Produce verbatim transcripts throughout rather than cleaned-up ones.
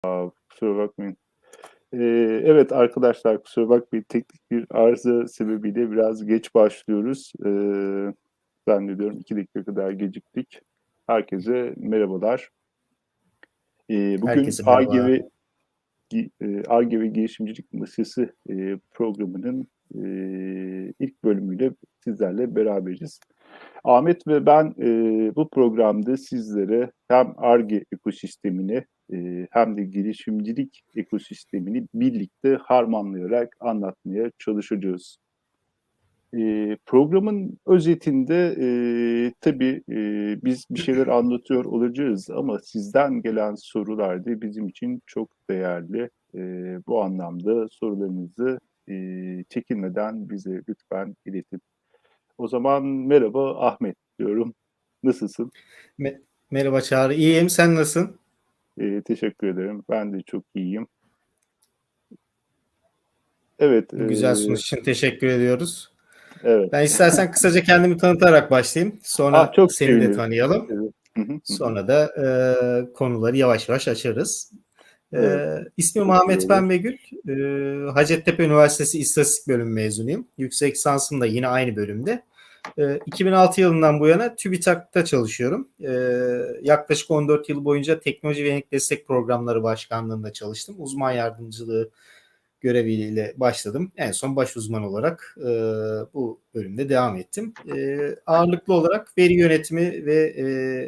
Kusura bakmayın. Eee, evet arkadaşlar kusura bakmayın teknik bir arıza sebebiyle biraz geç başlıyoruz. Eee, zannediyorum iki dakika kadar geciktik. Herkese merhabalar. Eee, bugün Herkese Ar-Ge merhaba. ve gi eee, Ar-Ge ve Girişimcilik Masası eee, programının eee, ilk bölümüyle sizlerle beraberiz. Ahmet ve ben eee, bu programda sizlere hem Ar-Ge ekosistemini eee, hem de girişimcilik ekosistemini birlikte harmanlayarak anlatmaya çalışacağız. Eee, programın özetinde eee, tabii eee, biz bir şeyler anlatıyor olacağız ama sizden gelen sorular da bizim için çok değerli. Eee, bu anlamda sorularınızı eee, çekinmeden bize lütfen iletin. O zaman merhaba Ahmet diyorum. Nasılsın? Me- Merhaba Çağrı. İyiyim. Sen nasılsın? Eee, teşekkür ederim. Ben de çok iyiyim. Evet, Bu güzel eee, sunuş için teşekkür ediyoruz. evet. Ben istersen kısaca kendimi tanıtarak başlayayım. Ah Sonra çok seni de sevinirim. tanıyalım. Evet. Hı hı, hı hı. Sonra da e, konuları yavaş yavaş açarız. Evet, E, ismim çok iyi Ahmet olur. Pembegül. E, Hacettepe Üniversitesi İstatistik Bölümü mezunuyum. Yüksek lisansım da yine aynı bölümde. E, iki bin altı yılından bu yana TÜBİTAK'ta çalışıyorum. E, yaklaşık on dört yıl boyunca teknoloji ve yenilik destek programları başkanlığında çalıştım. Uzman yardımcılığı göreviyle başladım. En son baş uzman olarak e, bu bölümde devam ettim. E, ağırlıklı olarak veri yönetimi ve e,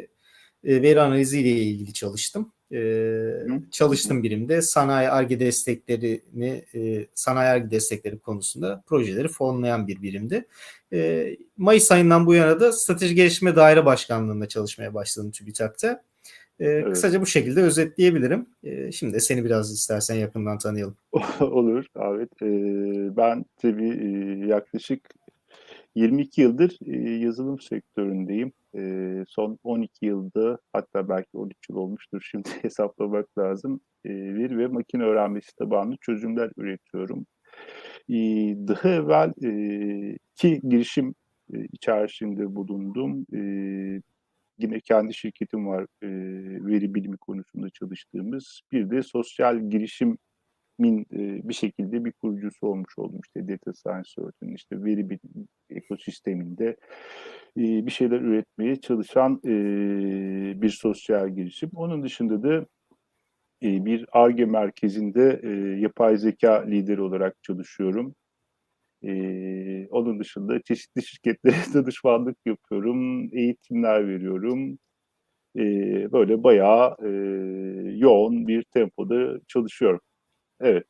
e, veri analizi ile ilgili çalıştım. E, Hı hı, hı hı. çalıştığım birimde sanayi Ar-Ge desteklerini, e, sanayi Ar-Ge destekleri konusunda projeleri fonlayan bir birimdi. E, Mayıs ayından bu yana da strateji geliştirme daire başkanlığında çalışmaya başladım TÜBİTAK'ta. E, Evet. kısaca bu şekilde özetleyebilirim. E, şimdi de seni biraz istersen yakından tanıyalım. Olur, evet. Eee, ben tabii eee, yaklaşık yirmi iki yıldır eee, yazılım sektöründeyim. Eee, son on iki yılda hatta belki on üç yıl olmuştur şimdi hesaplamak lazım. Eee, veri ve makine öğrenmesi tabanlı çözümler üretiyorum. Eee, daha evvel eee, iki girişim eee, içerisinde bulundum. Eee, yine kendi şirketim var eee, veri bilimi konusunda çalıştığımız. Bir de sosyal girişim min e, bir şekilde bir kurucusu olmuş oldum. İşte Data Science Örgütü'nün işte veri bilimi ekosisteminde e, bir şeyler üretmeye çalışan e, bir sosyal girişim. Onun dışında da e, bir Ar-Ge merkezinde e, yapay zeka lideri olarak çalışıyorum. E, onun dışında çeşitli şirketlere danışmanlık yapıyorum, eğitimler veriyorum. E, böyle bayağı e, yoğun bir tempoda çalışıyorum. Evet.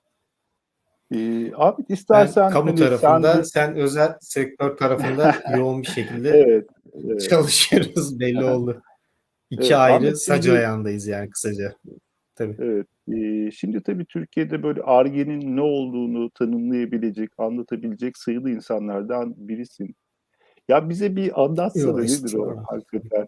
Ee, abi Ben istersen kamu hani sen tarafında, de sen özel sektör tarafında yoğun bir şekilde evet, evet, çalışıyoruz belli oldu. İki evet. ayrı Ahmet sac şimdi ayağındayız yani kısaca. Tabii. evet, ee, şimdi tabii Türkiye'de böyle Ar-Ge'nin ne olduğunu tanımlayabilecek, anlatabilecek sayılı insanlardan birisin. Ya bize bir anlatsana Yo, nedir o estağfurullah. hakikaten?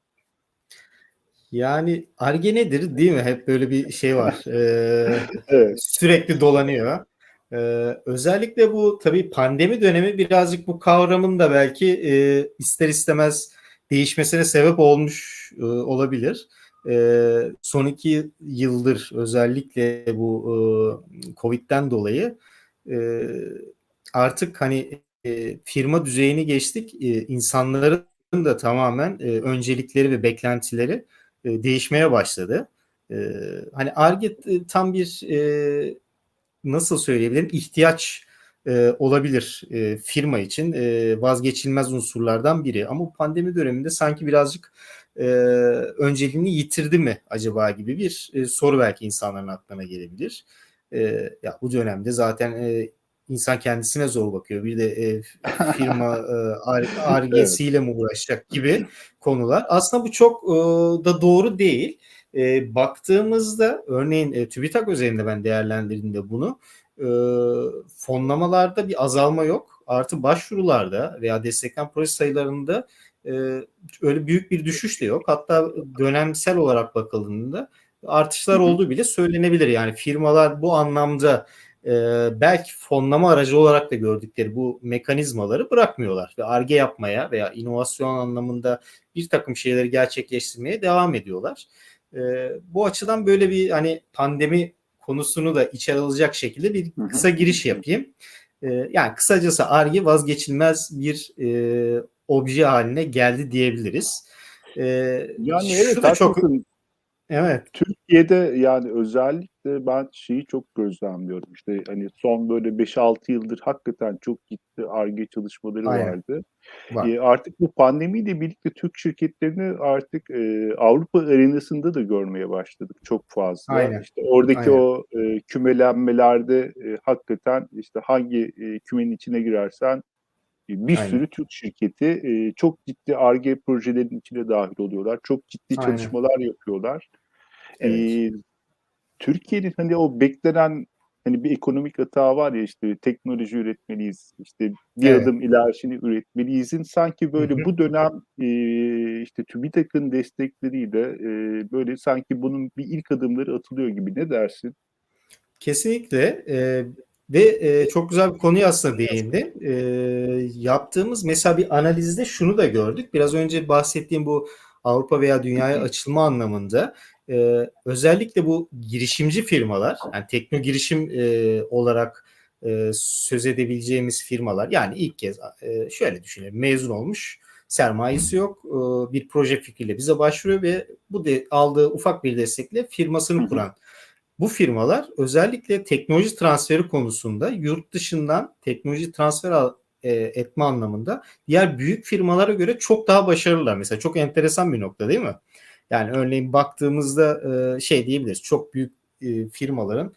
Yani Ar-Ge nedir değil mi? Hep böyle bir şey var. Ee, Evet. sürekli dolanıyor. Ee, özellikle bu tabii pandemi dönemi birazcık bu kavramın da belki e, ister istemez değişmesine sebep olmuş e, olabilir. E, son iki yıldır özellikle bu e, Covid'den dolayı e, artık hani e, firma düzeyini geçtik. E, insanların da tamamen e, öncelikleri ve beklentileri e, değişmeye başladı. E, hani Ar-Ge e, tam bir e, nasıl söyleyebilirim ihtiyaç e, olabilir e, firma için e, vazgeçilmez unsurlardan biri. Ama bu pandemi döneminde sanki birazcık e, önceliğini yitirdi mi acaba gibi bir e, soru belki insanların aklına gelebilir. E, ya bu dönemde zaten e, insan kendisine zor bakıyor. Bir de e, firma e, Evet. Ar-Ge'siyle mi uğraşacak gibi konular. Aslında bu çok e, da doğru değil. E, baktığımızda örneğin e, TÜBİTAK özelinde ben değerlendirdiğimde bunu e, fonlamalarda bir azalma yok. Artı başvurularda veya desteklenen proje sayılarında e, öyle büyük bir düşüş de yok. Hatta dönemsel olarak bakıldığında Hı artışlar hı. olduğu bile söylenebilir. Yani firmalar bu anlamda e, belki fonlama aracı olarak da gördükleri bu mekanizmaları bırakmıyorlar ve Ar-Ge yapmaya veya inovasyon anlamında bir takım şeyleri gerçekleştirmeye devam ediyorlar. E, bu açıdan böyle bir hani pandemi konusunu da içeri alacak şekilde bir Hı hı. kısa giriş yapayım. E, yani kısacası Ar-Ge vazgeçilmez bir e, obje haline geldi diyebiliriz. E, Yani şu evet, da çok haklısın. evet. Türkiye'de yani özellikle ben şeyi çok gözlemliyorum. İşte hani son böyle beş altı yıldır hakikaten çok ciddi Ar-Ge çalışmaları Aynen. vardı. Var. E, artık bu pandemiyle birlikte Türk şirketlerini artık e, Avrupa arenasında da görmeye başladık çok fazla. Aynen. İşte oradaki Aynen. o e, kümelenmelerde e, hakikaten işte hangi e, kümenin içine girersen bir Aynen. sürü Türk şirketi e, çok ciddi Ar-Ge projelerinin içine dahil oluyorlar. Çok ciddi Aynen. çalışmalar yapıyorlar. E, Evet. Türkiye'nin hani o beklenen hani bir ekonomik hata var ya, işte teknoloji üretmeliyiz, işte bir Evet. adım ilerisini üretmeliyizin sanki Hı böyle hı. bu dönem e, işte TÜBİTAK'ın destekleriyle e, böyle sanki bunun bir ilk adımları atılıyor gibi. Ne dersin? Kesinlikle e, ve e, çok güzel bir konuya aslında değindi. E, yaptığımız mesela bir analizde şunu da gördük. Biraz önce bahsettiğim bu Avrupa veya dünyaya açılma anlamında e, özellikle bu girişimci firmalar, yani tekno girişim e, olarak e, söz edebileceğimiz firmalar, yani ilk kez e, şöyle düşünelim, mezun olmuş, sermayesi yok, e, bir proje fikriyle bize başvuruyor ve bu de, aldığı ufak bir destekle firmasını kuran bu firmalar özellikle teknoloji transferi konusunda yurt dışından teknoloji transfer al, e, etme anlamında diğer büyük firmalara göre çok daha başarılılar. Mesela çok enteresan bir nokta değil mi? Yani örneğin baktığımızda e, şey diyebiliriz. Çok büyük e, firmaların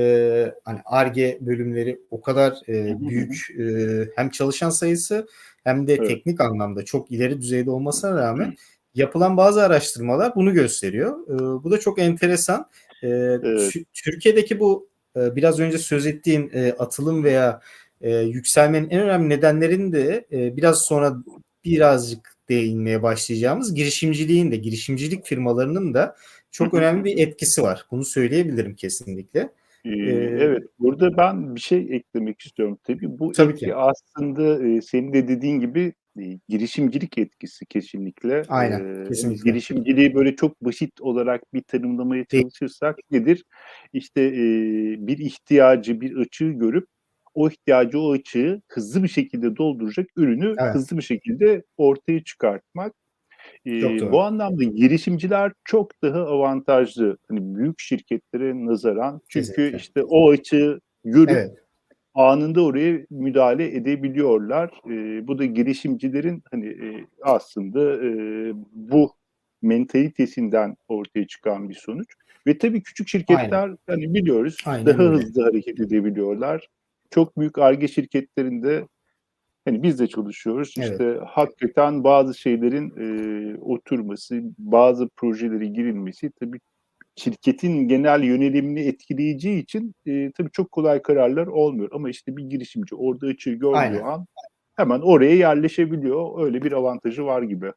e, hani Ar-Ge bölümleri o kadar e, büyük, e, hem çalışan sayısı hem de Evet, teknik anlamda çok ileri düzeyde olmasına rağmen yapılan bazı araştırmalar bunu gösteriyor. E, bu da çok enteresan. E, evet. Türkiye'deki bu e, biraz önce söz ettiğim e, atılım veya e, yükselmenin en önemli nedenlerini de e, biraz sonra birazcık değinmeye başlayacağımız girişimciliğin de, girişimcilik firmalarının da çok önemli bir etkisi var. Bunu söyleyebilirim kesinlikle. Ee, E, Evet, burada ben bir şey eklemek istiyorum. Tabii bu tabii etki ki. aslında e, senin de dediğin gibi e, girişimcilik etkisi kesinlikle. Aynen. Ee, hani Kesinlikle. girişimciliği böyle çok basit olarak bir tanımlamaya Değil. çalışırsak nedir? İşte e, bir ihtiyacı, bir açığı görüp o ihtiyacı, o açığı hızlı bir şekilde dolduracak ürünü Evet. hızlı bir şekilde ortaya çıkartmak. Çok Ee, doğru. bu anlamda girişimciler çok daha avantajlı. Hani büyük şirketlere nazaran. Çünkü Kesinlikle. işte o açığı görüp Evet. anında oraya müdahale edebiliyorlar. Ee, bu da girişimcilerin hani e, aslında e, bu mentalitesinden ortaya çıkan bir sonuç. Ve tabii küçük Aynen. şirketler hani biliyoruz Aynen daha öyle. hızlı hareket edebiliyorlar. Çok büyük Ar-Ge şirketlerinde hani biz de çalışıyoruz. Evet. İşte hakikaten bazı şeylerin e, oturması, bazı projeleri girilmesi tabii şirketin genel yönelimini etkileyeceği için e, tabii çok kolay kararlar olmuyor. Ama işte bir girişimci orada açığı gördüğü Aynen. an hemen oraya yerleşebiliyor. Öyle bir avantajı var gibi.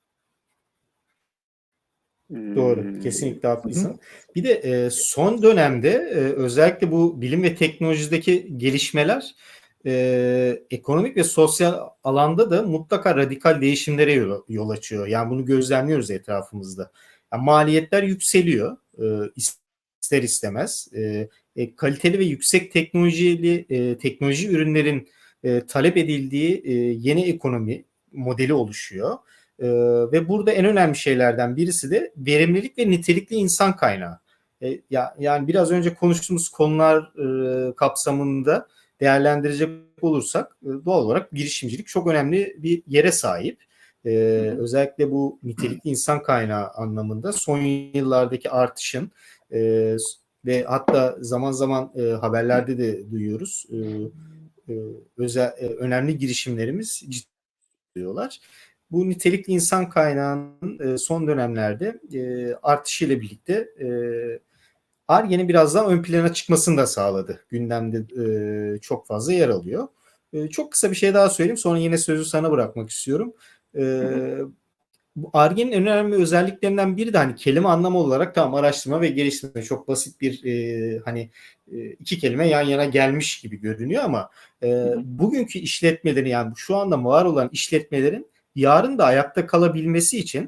Doğru, E, kesinlikle hı hı, haklısın. Bir de e, son dönemde e, özellikle bu bilim ve teknolojideki gelişmeler e, ekonomik ve sosyal alanda da mutlaka radikal değişimlere yol, yol açıyor. Yani bunu gözlemliyoruz etrafımızda. Yani maliyetler yükseliyor e, ister istemez. E, e, kaliteli ve yüksek teknolojili e, teknoloji ürünlerin e, talep edildiği e, yeni ekonomi modeli oluşuyor. Ee, ve burada en önemli şeylerden birisi de verimlilik ve nitelikli insan kaynağı. E, ya, yani biraz önce konuştuğumuz konular e, kapsamında değerlendirecek olursak e, doğal olarak girişimcilik çok önemli bir yere sahip. E, hı hı. özellikle bu nitelikli insan kaynağı anlamında son yıllardaki artışın e, ve hatta zaman zaman e, haberlerde de duyuyoruz. E, e, özel e, önemli girişimlerimiz ciddi diyorlar. Bu nitelikli insan kaynağının e, son dönemlerde e, artışıyla birlikte e, Ar-Ge'nin biraz daha ön plana çıkmasını da sağladı. Gündemde e, çok fazla yer alıyor. E, çok kısa bir şey daha söyleyeyim. Sonra yine sözü sana bırakmak istiyorum. E, Hı hı. bu Ar-Ge'nin en önemli özelliklerinden biri de hani kelime anlamı olarak tam araştırma ve geliştirme, çok basit bir e, hani e, iki kelime yan yana gelmiş gibi görünüyor ama Hı e, hı. bugünkü işletmelerin, yani şu anda var olan işletmelerin yarın da ayakta kalabilmesi için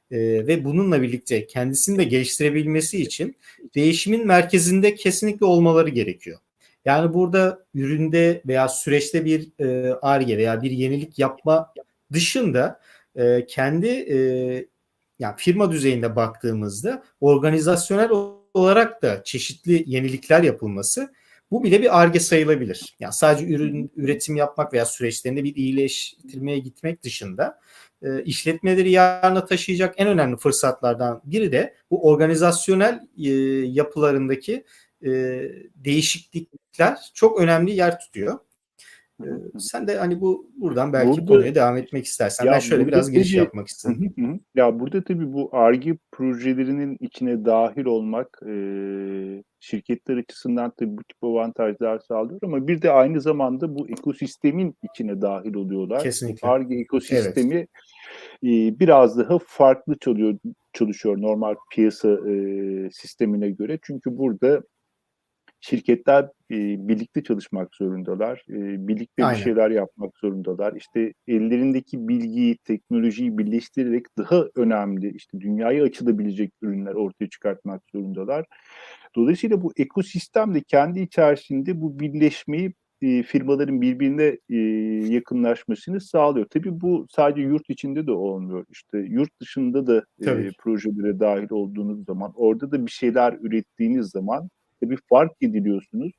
e, ve bununla birlikte kendisini de geliştirebilmesi için değişimin merkezinde kesinlikle olmaları gerekiyor. Yani burada üründe veya süreçte bir Ar-Ge veya bir yenilik yapma dışında e, kendi e, yani firma düzeyinde baktığımızda organizasyonel olarak da çeşitli yenilikler yapılması, bu bile bir Ar-Ge sayılabilir. Yani sadece ürün üretim yapmak veya süreçlerinde bir iyileştirmeye gitmek dışında e, işletmeleri yarına taşıyacak en önemli fırsatlardan biri de bu organizasyonel e, yapılarındaki e, değişiklikler çok önemli yer tutuyor. Ee, sen de hani bu buradan belki Burada konuya devam etmek istersen, ben ya şöyle burada biraz giriş tabii yapmak hı istedim. hı, hı. Ya burada tabii bu Ar-Ge projelerinin içine dahil olmak e, şirketler açısından tabii bu tip avantajlar sağlıyor ama bir de aynı zamanda bu ekosistemin içine dahil oluyorlar. Bu Kesinlikle. Ar-Ge Evet. ekosistemi e, biraz daha farklı çalıyor, çalışıyor normal piyasa e, sistemine göre. Çünkü burada şirketler e, birlikte çalışmak zorundalar. E, birlikte bir Aynen. şeyler yapmak zorundalar. İşte ellerindeki bilgiyi, teknolojiyi birleştirerek daha önemli, işte dünyaya açılabilecek ürünler ortaya çıkartmak zorundalar. Dolayısıyla bu ekosistem de kendi içerisinde bu birleşmeyi e, firmaların birbirine e, yakınlaşmasını sağlıyor. Tabii bu sadece yurt içinde de olmuyor. İşte yurt dışında da Tabii e, ki. projelere dahil olduğunuz zaman, orada da bir şeyler ürettiğiniz zaman bir fark ediliyorsunuz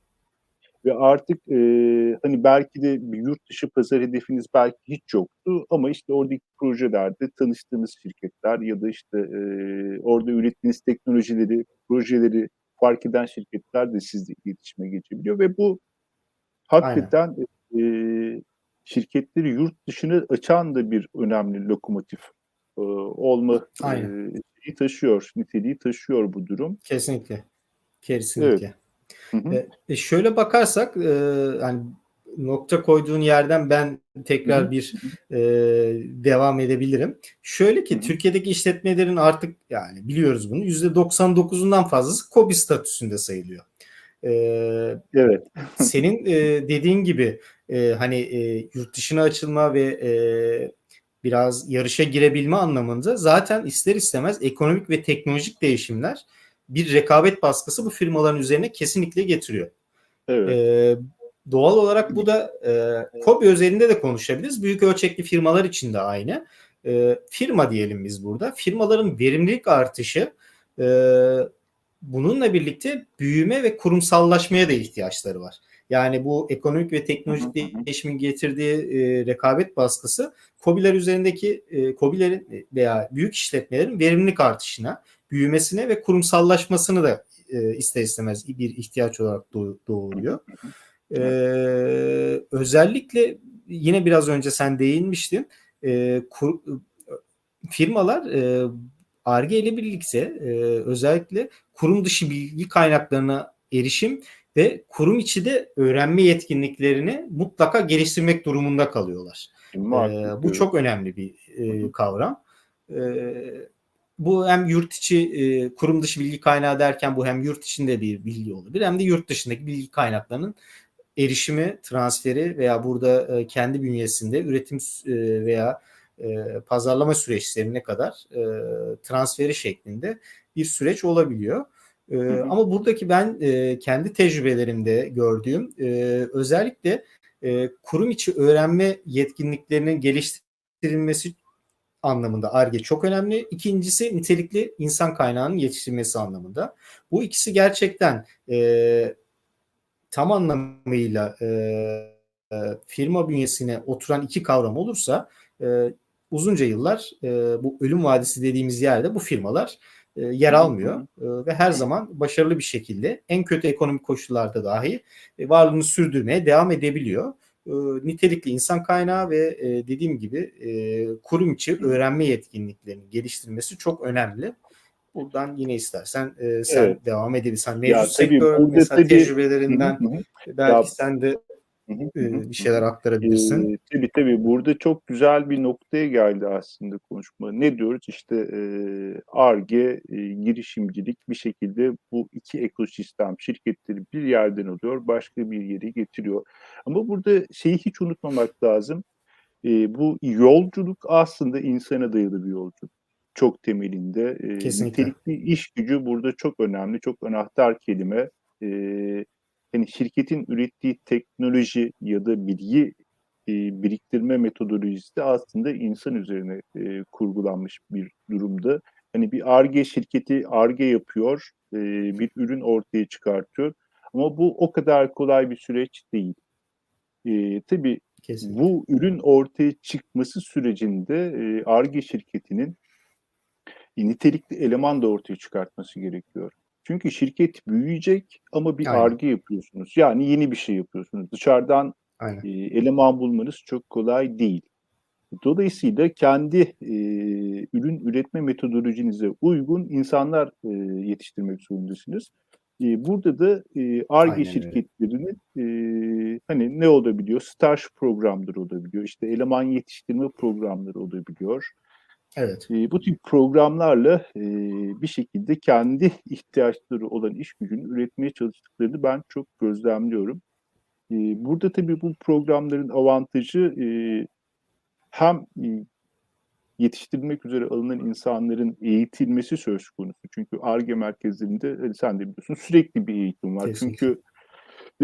ve artık e, hani belki de bir yurt dışı pazar hedefiniz belki hiç yoktu ama işte oradaki projelerde tanıştığınız şirketler ya da işte e, orada ürettiğiniz teknolojileri, projeleri fark eden şirketler de sizle iletişime geçebiliyor ve bu Aynen. hakikaten e, şirketleri yurt dışına açan da bir önemli lokomotif e, olma e, Aynen. şeyi taşıyor, niteliği taşıyor bu durum. Kesinlikle. Evet. Kesinlikle. Hı hı. E, e, şöyle bakarsak, e, hani nokta koyduğun yerden ben Hı hı. tekrar bir e, devam edebilirim. Şöyle Hı ki hı. Türkiye'deki işletmelerin artık, yani biliyoruz bunu, yüzde doksan dokuzundan fazlası KOBİ statüsünde sayılıyor. E, Evet. senin e, dediğin gibi e, hani e, yurt dışına açılma ve e, biraz yarışa girebilme anlamında zaten ister istemez ekonomik ve teknolojik değişimler bir rekabet baskısı bu firmaların üzerine kesinlikle getiriyor. Evet. E, doğal olarak bu da e, KOBİ özelinde de konuşabiliriz. Büyük ölçekli firmalar için de aynı. E, firma diyelim biz burada. Firmaların verimlilik artışı, e, bununla birlikte büyüme ve kurumsallaşmaya da ihtiyaçları var. Yani bu ekonomik ve Hı hı, teknolojik hı hı. değişimin getirdiği e, rekabet baskısı KOBİ'ler üzerindeki e, KOBİ'lerin veya büyük işletmelerin verimlilik artışına, büyümesine ve kurumsallaşmasını da e, ister istemez bir ihtiyaç olarak Hı hı, doğuruyor. hı hı. E, Evet. özellikle yine biraz önce sen değinmiştin. E, kur, firmalar e, Ar-Ge ile birlikte e, özellikle kurum dışı bilgi kaynaklarına erişim ve kurum içi de öğrenme yetkinliklerini mutlaka geliştirmek durumunda kalıyorlar. E, Muhakkak, bu evet. çok önemli bir Hı e, hı. kavram. E, bu hem yurt içi e, kurum dışı bilgi kaynağı derken bu hem yurt içinde bir bilgi olabilir hem de yurt dışındaki bilgi kaynaklarının erişimi, transferi veya burada e, kendi bünyesinde üretim e, veya e, pazarlama süreçlerine kadar e, transferi şeklinde bir süreç olabiliyor. E, Hı hı. ama buradaki ben e, kendi tecrübelerimde gördüğüm e, özellikle e, kurum içi öğrenme yetkinliklerinin geliştirilmesi anlamında Ar-Ge çok önemli. İkincisi nitelikli insan kaynağının yetiştirilmesi anlamında. Bu ikisi gerçekten e, tam anlamıyla e, e, firma bünyesine oturan iki kavram olursa e, uzunca yıllar e, bu ölüm vadisi dediğimiz yerde bu firmalar e, yer Hı hı, hı almıyor hı. e, ve her zaman başarılı bir şekilde en kötü ekonomik koşullarda dahi e, varlığını sürdürmeye devam edebiliyor. E, nitelikli insan kaynağı ve e, dediğim gibi e, kurum içi Hı hı. öğrenme yetkinliklerini geliştirmesi çok önemli. Buradan yine istersen e, Evet. sen devam edebilirsen. Mevcut Ya tabii sektör burada mesela tabii hı hı, tecrübelerinden hı hı. Ya belki sen de hı hı, e, hı hı, bir hı şeyler hı. aktarabilirsin. Eee, tabii tabii burada çok güzel bir noktaya geldi aslında konuşma. Ne diyoruz? İşte eee Ar-Ge, eee, girişimcilik bir şekilde bu iki ekosistem şirketleri bir yerden alıyor, başka bir yere getiriyor. Ama burada şeyi hiç unutmamak lazım. Eee, bu yolculuk aslında insana dayalı bir yolculuk. çok temelinde. E, Kesinlikle. nitelikli iş gücü burada çok önemli, çok anahtar kelime. E, hani şirketin ürettiği teknoloji ya da bilgi e, biriktirme metodolojisi de aslında insan üzerine e, kurgulanmış bir durumda. Hani bir Ar-Ge şirketi Ar-Ge yapıyor, e, bir ürün ortaya çıkartıyor. Ama bu o kadar kolay bir süreç değil. E, tabii Kesinlikle. bu ürün ortaya çıkması sürecinde e, Ar-Ge şirketinin nitelikli eleman da ortaya çıkartması gerekiyor. Çünkü şirket büyüyecek ama bir Aynen. Ar-Ge yapıyorsunuz. Yani yeni bir şey yapıyorsunuz. Dışarıdan Aynen. e, eleman bulmanız çok kolay değil. Dolayısıyla kendi e, ürün üretme metodolojinize uygun insanlar e, yetiştirmek zorundasınız. E, burada da e, Ar-Ge Aynen öyle. şirketlerinin e, hani ne olabiliyor? Staj programları olabiliyor. İşte eleman yetiştirme programları olabiliyor. Evet. E, bu tip programlarla e, bir şekilde kendi ihtiyaçları olan iş gücünü üretmeye çalıştıklarını ben çok gözlemliyorum. E, burada tabii bu programların avantajı e, hem e, yetiştirilmek üzere alınan insanların eğitilmesi söz konusu. Çünkü Ar-Ge merkezlerinde hani sen de biliyorsun sürekli bir eğitim var. Kesinlikle. Çünkü e,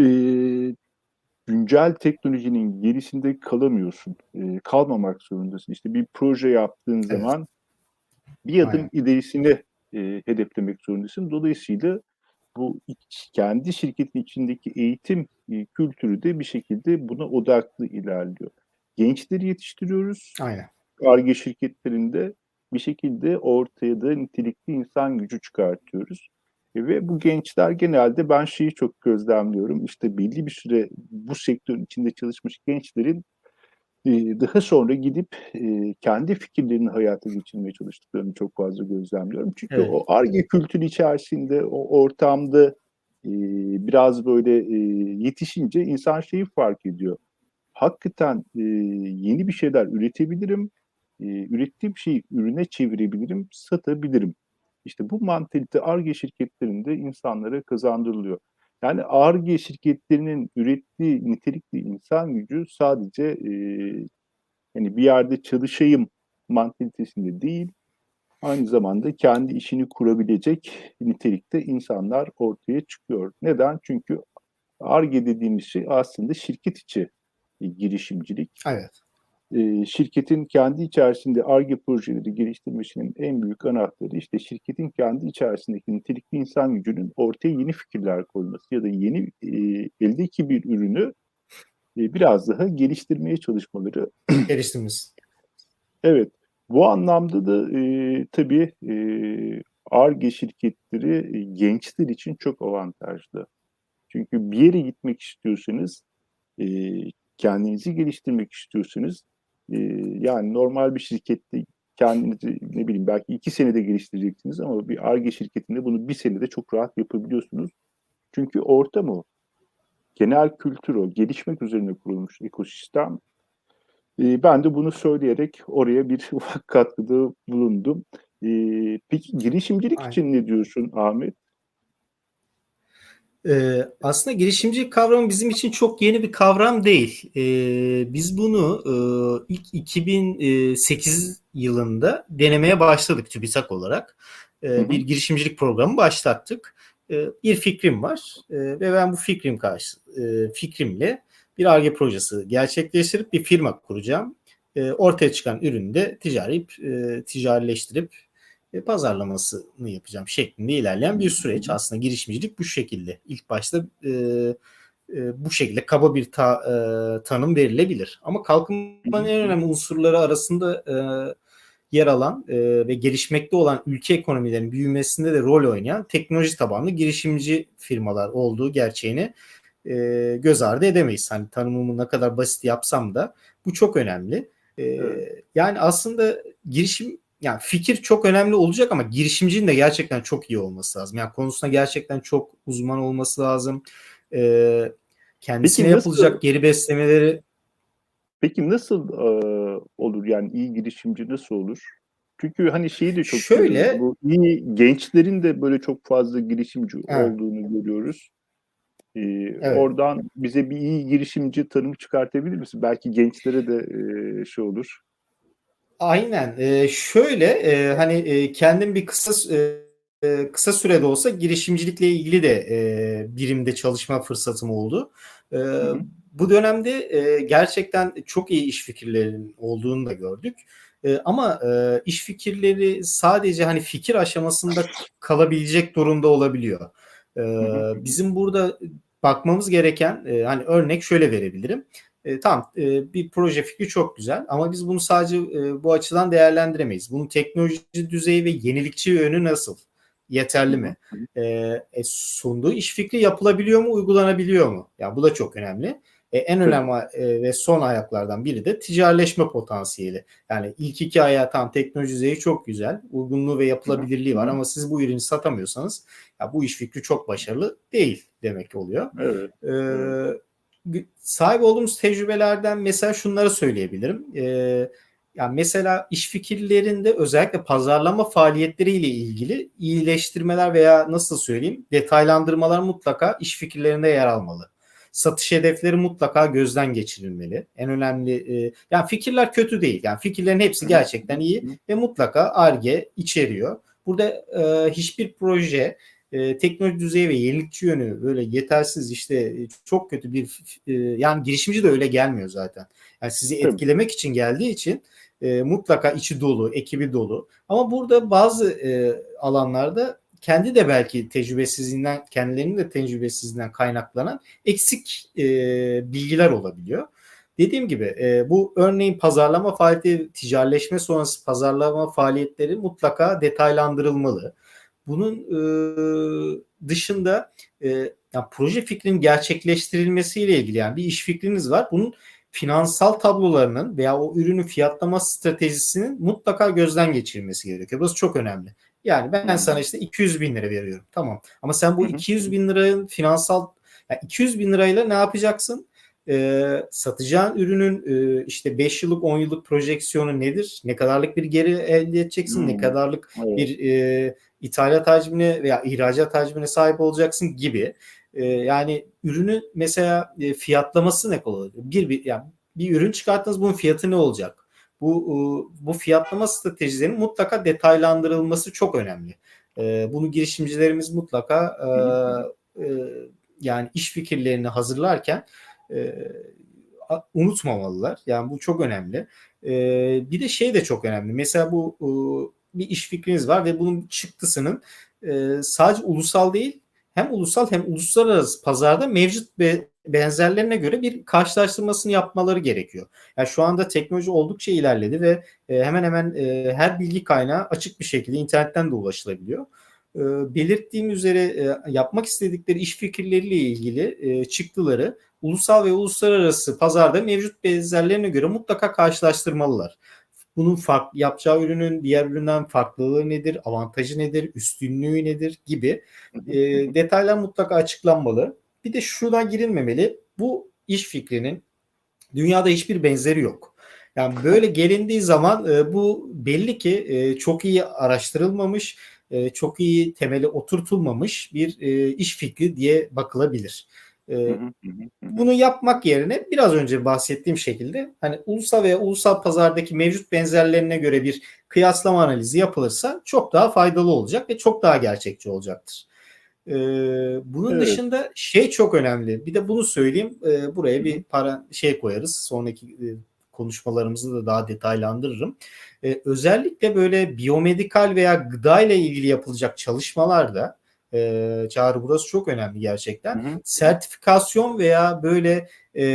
güncel teknolojinin gerisinde kalamıyorsun. E, kalmamak zorundasın. İşte bir proje yaptığın Evet. zaman bir adım Aynen. ilerisini e, hedeflemek zorundasın. Dolayısıyla bu iç- kendi şirketin içindeki eğitim e, kültürü de bir şekilde buna odaklı ilerliyor. Gençleri yetiştiriyoruz. Aynen. Ar-Ge şirketlerinde bir şekilde ortaya da nitelikli insan gücü çıkartıyoruz. E, ve bu gençler genelde ben şeyi çok gözlemliyorum. İşte belli bir süre bu sektörün içinde çalışmış gençlerin e, daha sonra gidip e, kendi fikirlerini hayata geçirmeye çalıştıklarını çok fazla gözlemliyorum. Çünkü Evet. o Ar-Ge kültürü içerisinde, o ortamda e, biraz böyle e, yetişince insan şeyi fark ediyor. Hakikaten e, yeni bir şeyler üretebilirim, e, ürettiğim şeyi ürüne çevirebilirim, satabilirim. İşte bu mantalite Ar-Ge şirketlerinde insanlara kazandırılıyor. Yani Ar-Ge şirketlerinin ürettiği nitelikli insan gücü sadece e, yani bir yerde çalışayım mantalitesinde değil, aynı zamanda kendi işini kurabilecek nitelikte insanlar ortaya çıkıyor. Neden? Çünkü Ar-Ge dediğimiz şey aslında şirket içi e, girişimcilik. Evet. E, şirketin kendi içerisinde Ar-Ge projeleri geliştirmesinin en büyük anahtarı işte şirketin kendi içerisindeki nitelikli insan gücünün ortaya yeni fikirler koyması ya da yeni e, eldeki bir ürünü e, biraz daha geliştirmeye çalışmaları. Geliştiğimiz. Evet, bu anlamda da e, tabii e, Ar-Ge şirketleri e, gençler için çok avantajlı. Çünkü bir yere gitmek istiyorsanız, e, kendinizi geliştirmek istiyorsanız, e, yani normal bir şirkette kendinizi ne bileyim belki iki senede geliştireceksiniz ama bir Ar-Ge şirketinde bunu bir senede çok rahat yapabiliyorsunuz. Çünkü ortam o, genel kültür o, gelişmek üzerine kurulmuş ekosistem. E, ben de bunu söyleyerek oraya bir ufak katkıda bulundum. E, peki girişimcilik Aynen. için ne diyorsun Ahmet? Ee, aslında girişimcilik kavramı bizim için çok yeni bir kavram değil. Ee, biz bunu e, ilk iki bin sekiz yılında denemeye başladık TÜBİTAK olarak. Hı Ee, bir hı. girişimcilik programı başlattık. Ee, bir fikrim var Ee, ve ben bu fikrim karşı e, fikrimle bir Ar-Ge projesi gerçekleştirip bir firma kuracağım. Ee, ortaya çıkan ürünü de ticari, e, ticarileştirip e, pazarlamasını yapacağım şeklinde ilerleyen bir Hı süreç. hı. Aslında girişimcilik bu şekilde. İlk başta e, e, bu şekilde kaba bir ta, e, tanım verilebilir. Ama Hı kalkınmanın en hı. önemli unsurları arasında e, yer alan e, ve gelişmekte olan ülke ekonomilerinin büyümesinde de rol oynayan teknoloji tabanlı girişimci firmalar olduğu gerçeğini e, göz ardı edemeyiz. Hani tanımımı ne kadar basit yapsam da bu çok önemli. E, Evet. yani aslında girişim yani fikir çok önemli olacak ama girişimcinin de gerçekten çok iyi olması lazım. Yani konusunda gerçekten çok uzman olması lazım. E, kendisine Peki nasıl yapılacak geri beslemeleri Peki nasıl eee, olur yani iyi girişimci nasıl olur? Çünkü hani şeyi de çok görüyoruz. şöyle Bu iyi gençlerin de böyle çok fazla girişimci ha, olduğunu görüyoruz. Eee, evet. oradan bize bir iyi girişimci tanımı çıkartabilir misin? Belki gençlere de eee, şey olur. Aynen. Ee, şöyle e, hani e, kendim bir kısa e, e, kısa sürede olsa girişimcilikle ilgili de e, birimde çalışma fırsatım oldu. E, Hı hı. Bu dönemde e, gerçekten çok iyi iş fikirlerinin olduğunu da gördük. E, ama e, iş fikirleri sadece hani fikir aşamasında kalabilecek durumda olabiliyor. E, Hı hı. Hı hı. Bizim burada bakmamız gereken e, hani örnek şöyle verebilirim. E, tamam, e, bir proje fikri çok güzel ama biz bunu sadece e, bu açıdan değerlendiremeyiz. Bunun teknoloji düzeyi ve yenilikçi yönü nasıl? Hı Yeterli hı. mi? E, e, Sunduğu iş fikri yapılabiliyor mu, uygulanabiliyor mu? Ya bu da çok önemli. E, en Tabii. önemli e, ve son ayaklardan biri de ticarileşme potansiyeli. Yani ilk iki ayağı tam teknoloji düzeyi çok güzel, uygunluğu ve Hı hı. yapılabilirliği Hı var hı. ama siz bu ürünü satamıyorsanız ya bu iş fikri çok başarılı değil demek oluyor. Evet. Evet. E, Sahip olduğumuz tecrübelerden mesela şunları söyleyebilirim. Ee, yani mesela iş fikirlerinde özellikle pazarlama faaliyetleriyle ilgili iyileştirmeler veya nasıl söyleyeyim detaylandırmalar mutlaka iş fikirlerinde yer almalı. Satış hedefleri mutlaka gözden geçirilmeli. En önemli e, yani fikirler kötü değil. Yani fikirlerin hepsi Hı hı. gerçekten Hı iyi hı. ve mutlaka Ar-Ge içeriyor. Burada e, hiçbir proje e, teknoloji düzeyi ve yenilikçi yönü böyle yetersiz işte e, çok kötü bir e, yani girişimci de öyle gelmiyor zaten. Yani sizi Tabii. etkilemek için geldiği için e, mutlaka içi dolu, ekibi dolu. Ama burada bazı e, alanlarda kendi de belki tecrübesizliğinden, kendilerinin de tecrübesizliğinden kaynaklanan eksik e, bilgiler olabiliyor. Dediğim gibi e, bu örneğin pazarlama faaliyeti, ticaretleşme sonrası pazarlama faaliyetleri mutlaka detaylandırılmalı. Bunun e, dışında e, yani proje fikrinin gerçekleştirilmesiyle ilgili yani bir iş fikriniz var. Bunun finansal tablolarının veya o ürünün fiyatlama stratejisinin mutlaka gözden geçirilmesi gerekiyor. Burası çok önemli. Yani Hı ben sana hı. işte iki yüz bin lira veriyorum. Tamam. Ama sen Hı bu hı. iki yüz bin liranın finansal yani iki yüz bin lirayla ne yapacaksın? E, satacağın ürünün e, işte beş yıllık on yıllık projeksiyonu nedir? Ne kadarlık bir geri elde edeceksin? Ne Hı. kadarlık Evet. bir e, ithalat hacmine veya ihracat hacmine sahip olacaksın gibi. E, yani ürünü mesela e, fiyatlaması ne kolay? Bir, bir yani bir ürün çıkarttınız bunun fiyatı ne olacak? Bu e, bu fiyatlama stratejilerinin mutlaka detaylandırılması çok önemli. E, bunu girişimcilerimiz mutlaka Hı hı. Hı hı. e, e, yani iş fikirlerini hazırlarken e, unutmamalılar. Yani bu çok önemli. E, Bir de şey de çok önemli. Mesela bu e, bir iş fikriniz var ve bunun çıktısının e, sadece ulusal değil hem ulusal hem uluslararası pazarda mevcut ve benzerlerine göre bir karşılaştırmasını yapmaları gerekiyor. Yani şu anda teknoloji oldukça ilerledi ve e, hemen hemen e, her bilgi kaynağı açık bir şekilde internetten de ulaşılabiliyor. E, belirttiğim üzere e, yapmak istedikleri iş fikirleriyle ilgili e, çıktıları ulusal ve uluslararası pazarda mevcut benzerlerine göre mutlaka karşılaştırmalılar. Bunun fark, yapacağı ürünün diğer üründen farklılığı nedir, avantajı nedir, üstünlüğü nedir gibi Hı hı. e, Hı hı. detaylar mutlaka açıklanmalı. Bir de şuradan girilmemeli. Bu iş fikrinin dünyada hiçbir benzeri yok. Yani böyle gelindiği zaman e, bu belli ki e, çok iyi araştırılmamış, e, çok iyi temeli oturtulmamış bir e, iş fikri diye bakılabilir. Hı E, hı. Hı hı. Hı hı. Bunu yapmak yerine biraz önce bahsettiğim şekilde hani ulusal veya ulusal pazardaki mevcut benzerlerine göre bir kıyaslama analizi yapılırsa çok daha faydalı olacak ve çok daha gerçekçi olacaktır. Ee, Bunun Evet. dışında şey çok önemli. Bir de bunu söyleyeyim. Ee, buraya Hı hı. bir para şey koyarız. Sonraki e, konuşmalarımızı da daha detaylandırırım. Ee, özellikle böyle biyomedikal veya gıda ile ilgili yapılacak çalışmalarda e, Çağrı burası çok önemli Hı gerçekten. hı. Sertifikasyon veya böyle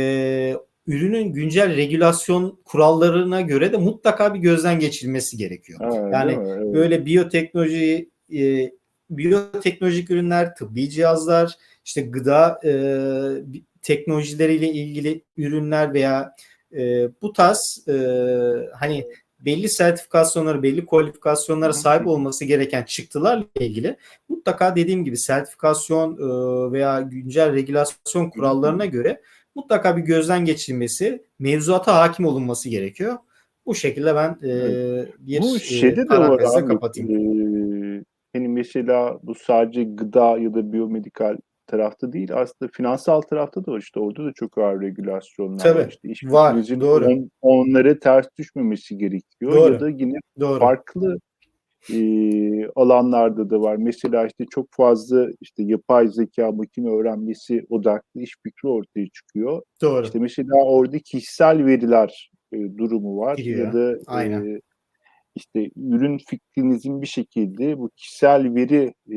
e, ürünün güncel regülasyon kurallarına göre de mutlaka bir gözden geçirilmesi gerekiyor. Ha, değil Yani mi? Evet. böyle biyoteknoloji e, biyoteknolojik ürünler, tıbbi cihazlar, işte gıda e, teknolojileriyle ilgili ürünler veya e, bu tarz e, hani belli sertifikasyonları, belli Hı kualifikasyonlara hı. Hı sahip hı. olması gereken çıktılarla ilgili mutlaka dediğim gibi sertifikasyon e, veya güncel regülasyon Hı hı. Hı kurallarına hı. göre mutlaka bir gözden geçirilmesi, mevzuata hakim olunması gerekiyor. Bu şekilde ben Evet. e, Bu bir e, şeyde de var parantezle abi. kapatayım. Eee, hani mesela bu sadece gıda ya da biyomedikal tarafta değil, aslında finansal tarafta da var. İşte orada da çok ağır regülasyonlar var. Tabii. İşte iş Var. fikrinizin Doğru. on, onlara ters düşmemesi gerekiyor ya Doğru. da yine Doğru. farklı e, alanlarda da var. Mesela işte çok fazla işte yapay zeka, makine öğrenmesi odaklı iş fikri ortaya çıkıyor. İşte Doğru. mesela orada kişisel veriler e, durumu var ya Giriyor. da e, Aynen. işte ürün fikrinizin bir şekilde bu kişisel veri e,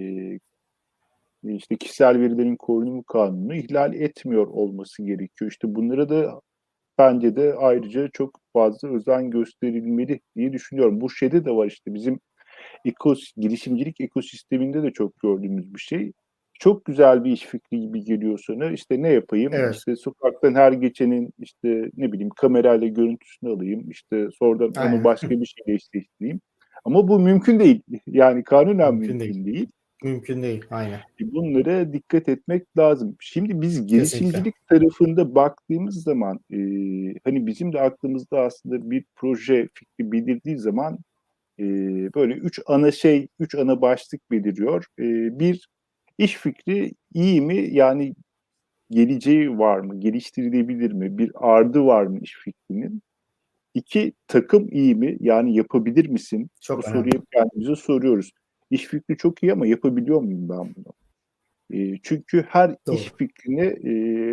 işte kişisel verilerin korunumu kanunu ihlal etmiyor olması gerekiyor. İşte bunlara da bence de ayrıca çok fazla özen gösterilmeli diye düşünüyorum. Bu şeyde de var işte bizim ekos, girişimcilik ekosisteminde de çok gördüğümüz bir şey. Çok güzel bir iş fikri gibi geliyor sana. İşte ne yapayım? Evet. İşte sokaktan her geçenin işte ne bileyim kamerayla görüntüsünü alayım. İşte sonradan onu Aynen. başka bir şeyle eşleştireyim. Ama bu mümkün değil. Yani kanunen Mümkün değil. mümkün değil. Mümkün değil. Aynen. Bunlara dikkat etmek lazım. Şimdi biz Kesinlikle. girişimcilik tarafında baktığımız zaman e, hani bizim de aklımızda aslında bir proje fikri belirdiği zaman e, böyle üç ana şey, üç ana başlık beliriyor. E, bir, iş fikri iyi mi? Yani geleceği var mı? Geliştirilebilir mi? Bir ardı var mı iş fikrinin? İki, takım iyi mi? Yani yapabilir misin? Bu Çok önemli. soruyu hep kendimize soruyoruz. İş fikri çok iyi ama yapabiliyor muyum ben bunu? E, çünkü her iş Doğru. fikrini e,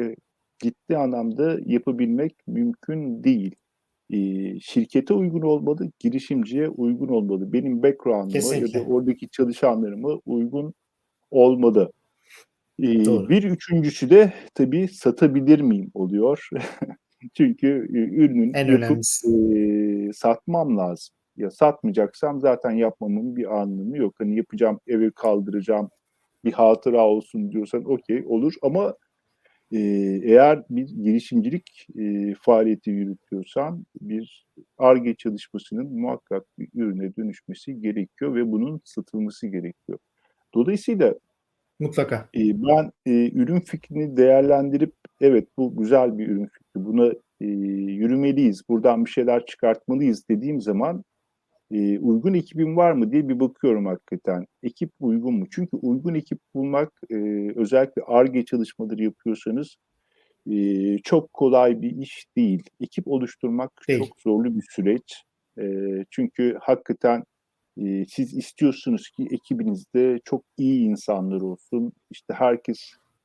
ciddi anlamda yapabilmek mümkün değil. E, şirkete uygun olmalı, girişimciye uygun olmalı. Benim background'ıma ya da Kesinlikle. oradaki çalışanlarıma uygun olmalı. E, Doğru. bir üçüncüsü de tabii satabilir miyim oluyor. Çünkü e, ürünün En yapıp önemlisi. e, satmam lazım. Ya satmayacaksam zaten yapmamın bir anlamı yok. Hani yapacağım, eve kaldıracağım, bir hatıra olsun diyorsan okey olur ama e, eğer bir girişimcilik e, faaliyeti yürütüyorsan bir Ar-Ge çalışmasının muhakkak bir ürüne dönüşmesi gerekiyor ve bunun satılması gerekiyor. Dolayısıyla Mutlaka. e, ben e, ürün fikrini değerlendirip evet bu güzel bir ürün fikri, buna e, yürümeliyiz, buradan bir şeyler çıkartmalıyız dediğim zaman e, uygun ekibim var mı diye bir bakıyorum hakikaten. Ekip uygun mu? Çünkü uygun ekip bulmak e, özellikle Ar-Ge çalışmaları yapıyorsanız e, çok kolay bir iş değil. Ekip oluşturmak Değil. çok zorlu bir süreç. E, çünkü hakikaten e, siz istiyorsunuz ki ekibinizde çok iyi insanlar olsun. İşte herkes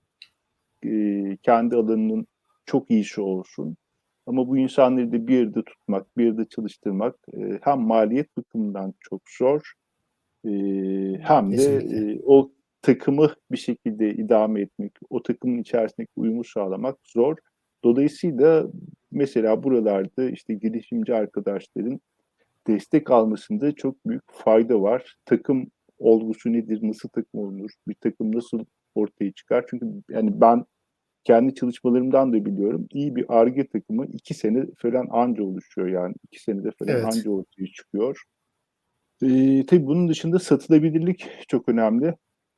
e, kendi alanının çok iyisi olsun. Ama bu insanları da bir yerde tutmak, bir yerde çalıştırmak e, hem maliyet bakımından çok zor e, hem de Kesinlikle. e, o takımı bir şekilde idame etmek, o takımın içerisindeki uyumu sağlamak zor. Dolayısıyla mesela buralarda işte girişimci arkadaşların destek almasında çok büyük fayda var. Takım olgusu nedir, nasıl takım olunur, bir takım nasıl ortaya çıkar? Çünkü yani ben kendi çalışmalarımdan da biliyorum. İyi bir Ar-Ge takımı iki sene falan anca oluşuyor yani. iki senede falan Evet. anca ortaya çıkıyor. Ee, tabii bunun dışında satılabilirlik çok önemli.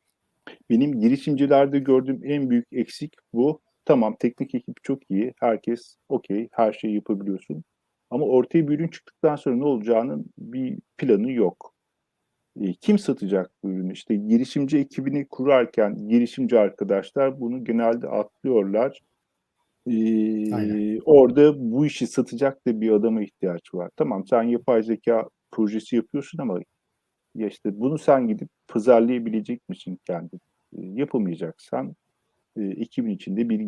Benim girişimcilerde gördüğüm en büyük eksik bu. Tamam teknik ekip çok iyi. Herkes okey. Her şeyi yapabiliyorsun. Ama ortaya bir ürün çıktıktan sonra ne olacağının bir planı yok. E, kim satacak bu ürünü? İşte girişimci ekibini kurarken girişimci arkadaşlar bunu genelde atlıyorlar. Aynen. Ee, orada bu işi satacak da bir adama ihtiyaç var. Tamam sen yapay zeka projesi yapıyorsun ama ya işte bunu sen gidip pazarlayabilecek misin kendin? Ee, yapamayacaksan e, ekibin içinde bir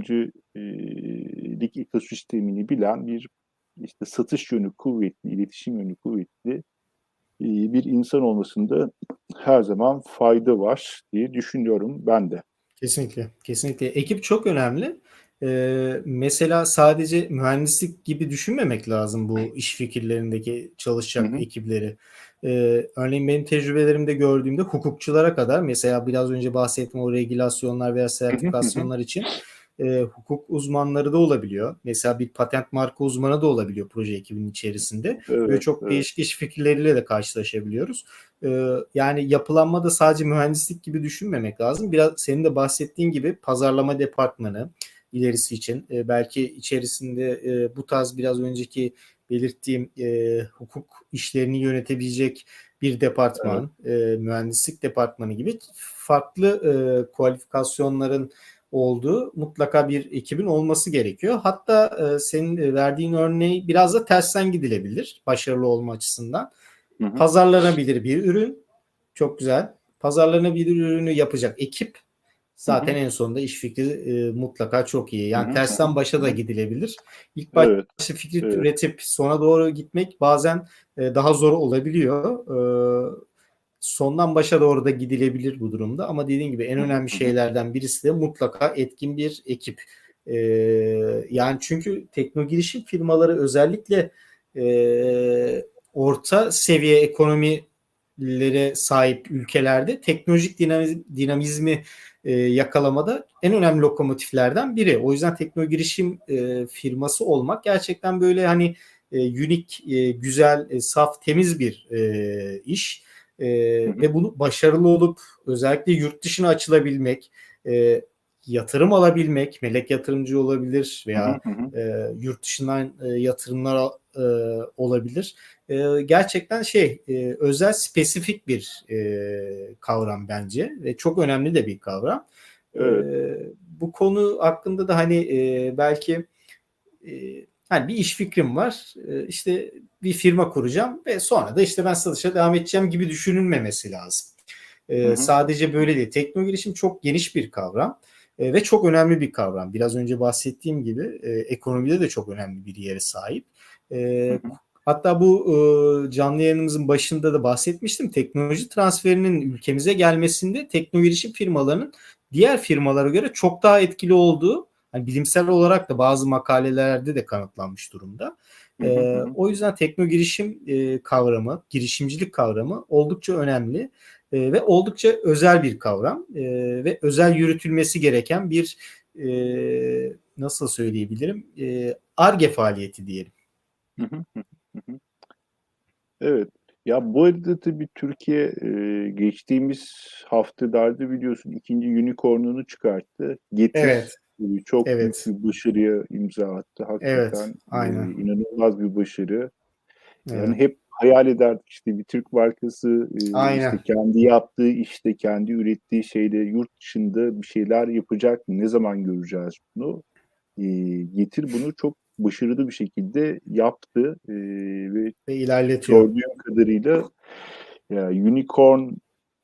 girişimcilik ekosistemini bilen bir işte satış yönü kuvvetli, iletişim yönü kuvvetli e, bir insan olmasında her zaman fayda var diye düşünüyorum ben de. Kesinlikle. Kesinlikle. Ekip çok önemli. Ee, mesela sadece mühendislik gibi düşünmemek lazım bu iş fikirlerindeki Hı çalışacak hı. ekipleri. Ee, örneğin benim tecrübelerimde gördüğümde hukukçulara kadar mesela biraz önce bahsettiğim o regülasyonlar veya Hı hı hı hı. sertifikasyonlar için e, hukuk uzmanları da olabiliyor. Mesela bir patent marka uzmanı da olabiliyor proje ekibinin içerisinde ve Evet, çok evet. değişik iş fikirleriyle de karşılaşabiliyoruz. Ee, yani yapılanma da sadece mühendislik gibi düşünmemek lazım. Biraz senin de bahsettiğin gibi pazarlama departmanı ilerisi için e, belki içerisinde e, bu tarz biraz önceki belirttiğim e, hukuk işlerini yönetebilecek bir Evet. departman, e, mühendislik departmanı gibi farklı e, kualifikasyonların olduğu mutlaka bir ekibin olması gerekiyor. Hatta e, senin verdiğin örneği biraz da tersten gidilebilir başarılı olma açısından. Hı hı. Pazarlanabilir bir ürün, çok güzel. Pazarlanabilir ürünü yapacak ekip, Hı zaten hı. en sonunda iş fikri e, mutlaka çok iyi. Hı Yani hı. Hı hı. tersten başa Hı da hı. gidilebilir. İlk Evet. başta fikri Evet. üretip sona doğru gitmek bazen e, daha zor olabiliyor. E, sondan başa doğru da gidilebilir bu durumda. Ama dediğim gibi en Hı hı. önemli Hı hı. şeylerden birisi de mutlaka etkin bir ekip. E, yani çünkü tekno girişim firmaları özellikle e, orta seviye ekonomilere sahip ülkelerde teknolojik dinamiz, dinamizmi e, yakalamada en önemli lokomotiflerden biri. O yüzden tekno girişim e, firması olmak gerçekten böyle hani e, unik, e, güzel, e, saf, temiz bir e, iş. E, Hı hı. ve bunu başarılı olup özellikle yurt dışına açılabilmek, e, yatırım alabilmek, melek yatırımcı olabilir Hı hı. veya Hı hı. e, yurt dışından e, yatırımlar e, olabilir. E, gerçekten şey e, özel spesifik bir e, kavram bence ve çok önemli de bir kavram. E, Evet. bu konu hakkında da hani e, belki e, hani bir iş fikrim var. E, işte bir firma kuracağım ve sonra da işte ben satışa devam edeceğim gibi düşünülmemesi lazım. Hı E, hı. sadece böyle değil. Tekno girişim çok geniş bir kavram e, ve çok önemli bir kavram. Biraz önce bahsettiğim gibi e, ekonomide de çok önemli bir yere sahip. Hı E, hı. hatta bu e, canlı yayınımızın başında da bahsetmiştim. Teknoloji transferinin ülkemize gelmesinde tekno girişim firmalarının diğer firmalara göre çok daha etkili olduğu, hani bilimsel olarak da bazı makalelerde de kanıtlanmış durumda. Hı hı. Hı E, hı. o yüzden tekno girişim e, kavramı, girişimcilik kavramı oldukça önemli e, ve oldukça özel bir kavram e, ve özel yürütülmesi gereken bir e, nasıl söyleyebilirim e, Ar-Ge faaliyeti diyelim. Hı hı. Hı hı. Evet. Ya bu arada tabii Türkiye e, geçtiğimiz haftalarda biliyorsun ikinci unicornunu çıkarttı. Evet, Getir e, çok büyük evet, bir başarıya imza attı. evet, Hakikaten e, aynen, inanılmaz bir başarı. Yani evet, hep hayal ederdik işte bir Türk markası e, işte aynen, kendi yaptığı işte kendi ürettiği şeyle yurt dışında bir şeyler yapacak. Ne zaman göreceğiz bunu? E, Getir bunu çok başarılı bir şekilde yaptı E, ve ve ilerletiyor. gördüğüm kadarıyla ya unicornluk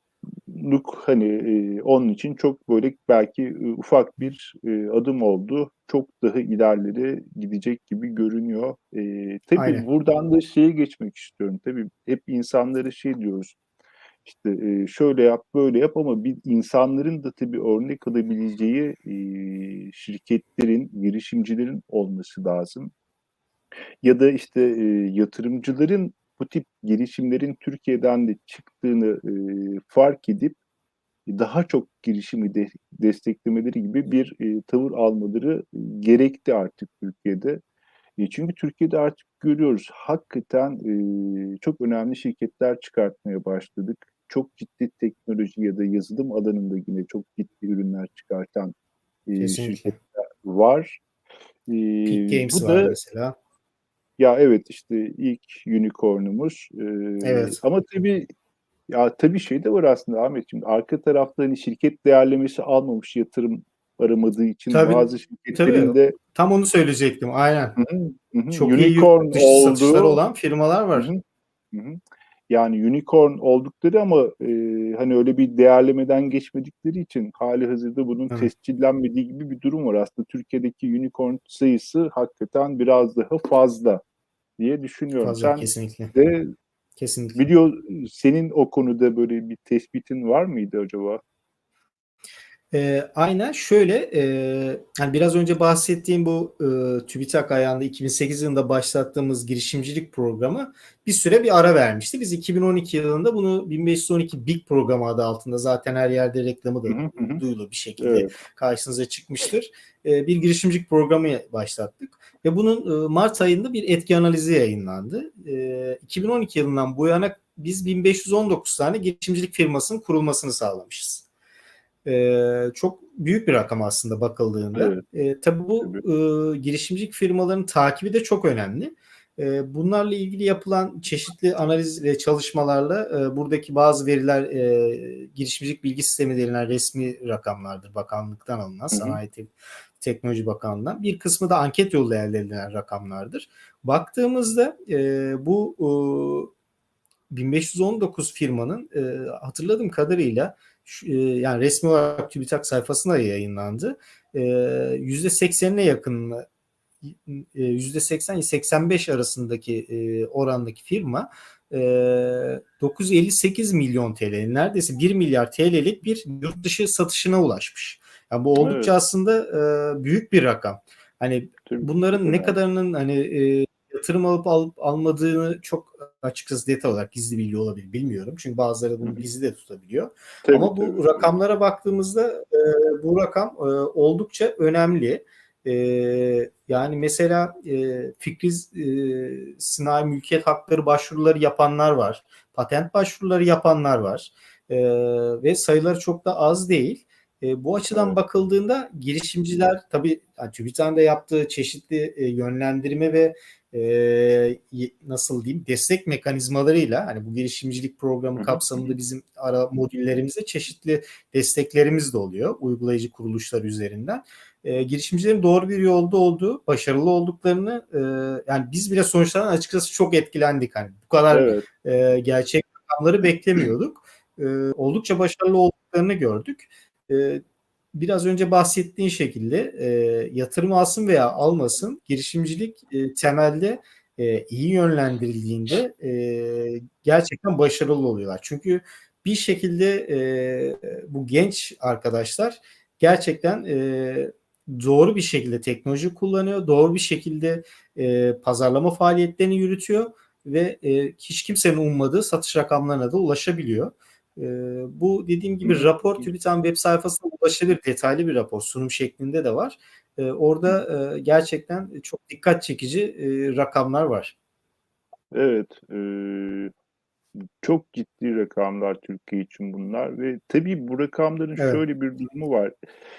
hani e, onun için çok böyle belki e, ufak bir e, adım oldu. Çok daha ilerlere gidecek gibi görünüyor. E, tabii Aynen, buradan da şeye geçmek istiyorum. Tabii hep insanlara şey diyoruz. İşte e, şöyle yap, böyle yap ama bir insanların da tabii örnek alabileceği e, şirketlerin, girişimcilerin olması lazım. Ya da işte e, yatırımcıların bu tip girişimlerin Türkiye'den de çıktığını e, fark edip daha çok girişimi de, desteklemeleri gibi bir e, tavır almaları gerekti artık Türkiye'de. E, çünkü Türkiye'de artık görüyoruz hakikaten e, çok önemli şirketler çıkartmaya başladık. Çok ciddi teknoloji ya da yazılım alanında yine çok ciddi ürünler çıkartan e, kesinlikle. şirketler var. E, Peak Games Bu var da mesela. ya evet işte ilk unicorn'umuz. Ee, Evet. ama tabii ya tabii şey de var aslında Ahmet. Şimdi arka tarafta hani şirket değerlemesi almamış yatırım aramadığı için Tabii, bazı şirketlerin tabii. de Tam onu söyleyecektim. Aynen. hı hı, hı hı, Çok iyi yurt unicorn dışı satışları olduğu olan firmalar hı var. hı, hı hı. Yani unicorn oldukları ama e, hani öyle bir değerlemeden geçmedikleri için hali hazırda bunun Evet, tescillenmediği gibi bir durum var. Aslında Türkiye'deki unicorn sayısı hakikaten biraz daha fazla diye düşünüyorum. fazla Sen kesinlikle. de Kesinlikle. biliyor, senin o konuda böyle bir tespitin var mıydı acaba? E, aynen şöyle e, hani biraz önce bahsettiğim bu e, TÜBİTAK ayağında iki bin sekiz yılında başlattığımız girişimcilik programı bir süre bir ara vermişti. Biz iki bin on iki yılında bunu bin beş yüz on iki Big programı adı altında, zaten her yerde reklamı da Hı hı, hı hı. duyulu bir şekilde Evet. karşınıza çıkmıştır. E, bir girişimcilik programı başlattık ve bunun e, Mart ayında bir etki analizi yayınlandı. E, iki bin on iki yılından bu yana biz bin beş yüz on dokuz tane girişimcilik firmasının kurulmasını sağlamışız. Ee, çok büyük bir rakam aslında bakıldığında. Evet. Ee, tabii bu Tabii. e, girişimcilik firmaların takibi de çok önemli. E, bunlarla ilgili yapılan çeşitli analiz ve çalışmalarla e, buradaki bazı veriler e, girişimcilik bilgi sistemi denilen resmi rakamlardır. Bakanlıktan alınan, Hı hı. Sanayi Te- Teknoloji Bakanlığı'ndan. Bir kısmı da anket yoluyla elde edilen rakamlardır. Baktığımızda e, bu e, bin beş yüz on dokuz firmanın e, hatırladığım kadarıyla şu, e, yani resmi olarak TÜBİTAK sayfasında yayınlandı. E, yüzde seksenine yakın yüzde seksen seksen beş arasındaki e, orandaki firma e, dokuz yüz elli sekiz milyon T L, neredeyse bir milyar T L'lik bir yurt dışı satışına ulaşmış. Yani bu Evet, oldukça aslında e, büyük bir rakam. Hani tabii çok bunların ne önemli. kadarının hani e, yatırım alıp alıp almadığını çok açıkçası detay olarak gizli bilgi olabilir bilmiyorum. Çünkü bazıları Hı bunu hı. gizli de tutabiliyor. Tabii Ama bu tabii tabii. rakamlara baktığımızda e, bu rakam e, oldukça önemli. E, Yani mesela e, fikri e, sınai mülkiyet hakları başvuruları yapanlar var. Patent başvuruları yapanlar var. E, Ve sayıları çok da az değil. E, bu açıdan Evet. bakıldığında girişimciler tabii yani TÜBİTAK'ın da yaptığı çeşitli e, yönlendirme ve e, nasıl diyeyim destek mekanizmalarıyla hani bu girişimcilik programı Hı hı. Hı hı. kapsamında bizim ara modüllerimizde çeşitli desteklerimiz de oluyor uygulayıcı kuruluşlar üzerinden. E, girişimcilerin doğru bir yolda olduğu, başarılı olduklarını e, yani biz bile sonuçlardan açıkçası çok etkilendik. Hani bu kadar Evet. e, gerçek rakamları beklemiyorduk. E, Oldukça başarılı olduklarını gördük. E, Biraz önce bahsettiğin şekilde e, yatırım alsın veya almasın girişimcilik e, temelde e, iyi yönlendirildiğinde e, gerçekten başarılı oluyorlar. Çünkü bir şekilde e, bu genç arkadaşlar gerçekten e, doğru bir şekilde teknoloji kullanıyor, doğru bir şekilde e, pazarlama faaliyetlerini yürütüyor ve e, hiç kimsenin ummadığı satış rakamlarına da ulaşabiliyor. E, Bu dediğim Hı gibi hı. rapor TÜBİTAK'ın web sayfasına ulaşabilir, detaylı bir rapor, sunum şeklinde de var. E, orada e, gerçekten çok dikkat çekici e, rakamlar var. Evet. eee, çok ciddi rakamlar Türkiye için bunlar ve tabii bu rakamların Evet, şöyle bir durumu var.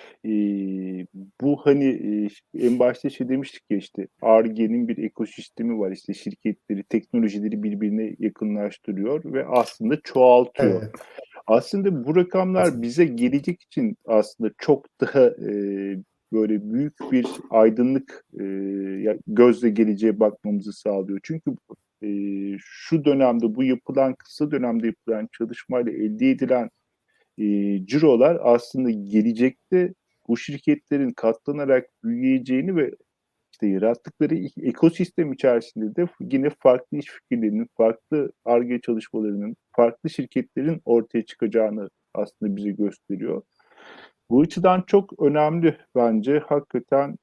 Eee, Bu hani eee, en başta şey demiştik ya işte Ar-Ge'nin bir ekosistemi var. İşte şirketleri, teknolojileri birbirine yakınlaştırıyor ve aslında çoğaltıyor. evet, Aslında bu rakamlar kesinlikle. bize gelecek için aslında çok daha eee, böyle büyük bir aydınlık eee, ya- gözle geleceğe bakmamızı sağlıyor. Çünkü eee, şu dönemde bu yapılan kısa dönemde yapılan çalışmayla elde edilen eee cirolar aslında gelecekte bu şirketlerin katlanarak büyüyeceğini ve işte yarattıkları ekosistem içerisinde de yine farklı iş fikirlerinin, farklı Ar-Ge çalışmalarının, farklı şirketlerin ortaya çıkacağını aslında bize gösteriyor. Bu açıdan çok önemli bence. Hakikaten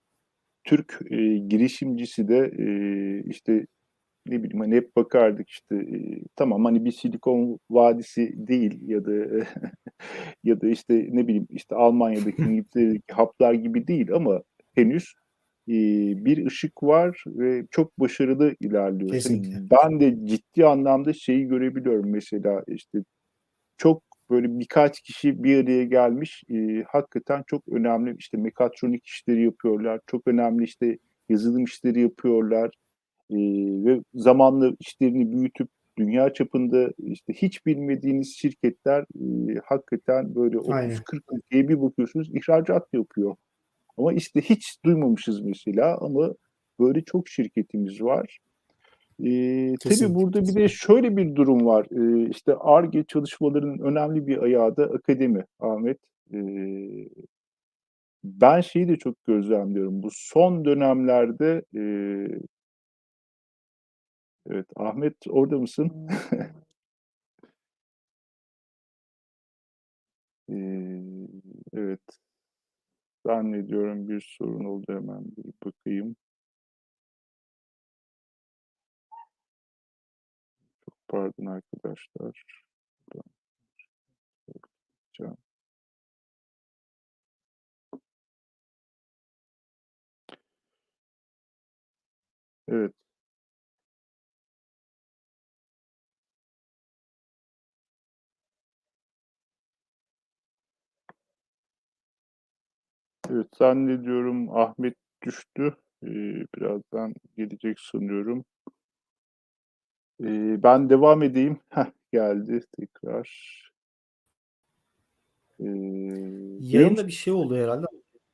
Türk e, girişimcisi de e, işte ne bileyim hani hep bakardık işte e, tamam hani bir Silikon Vadisi değil ya da ya da işte ne bileyim işte Almanya'daki İngiltere'deki haplar gibi değil ama henüz e, bir ışık var ve çok başarılı ilerliyor. Hani Kesinlikle. ben de ciddi anlamda şeyi görebiliyorum mesela işte çok böyle birkaç kişi bir araya gelmiş e, hakikaten çok önemli işte mekatronik işleri yapıyorlar. Çok önemli işte yazılım işleri yapıyorlar. Ee, ve zamanla işlerini büyütüp dünya çapında işte hiç bilmediğiniz şirketler e, hakikaten böyle Aynen. otuz kırk ülkeye bir bakıyorsunuz ihracat yapıyor. Ama işte hiç duymamışız mesela ama böyle çok şirketimiz var. Ee, tabii Kesinlikle. burada bir de şöyle bir durum var. Ee, işte Ar-Ge çalışmalarının önemli bir ayağı da akademi, Ahmet. Ee, Ben şeyi de çok gözlemliyorum. Bu son dönemlerde e, evet Ahmet orada mısın? Ee, evet, zannediyorum bir sorun oldu hemen bir bakayım. Pardon arkadaşlar. Evet, evet zannediyorum Ahmet düştü. Eee, birazdan gelecek sanıyorum. Eee, ben devam edeyim. Heh, geldi tekrar. Eee, duyuyor Yayında musun? bir şey oldu herhâlde.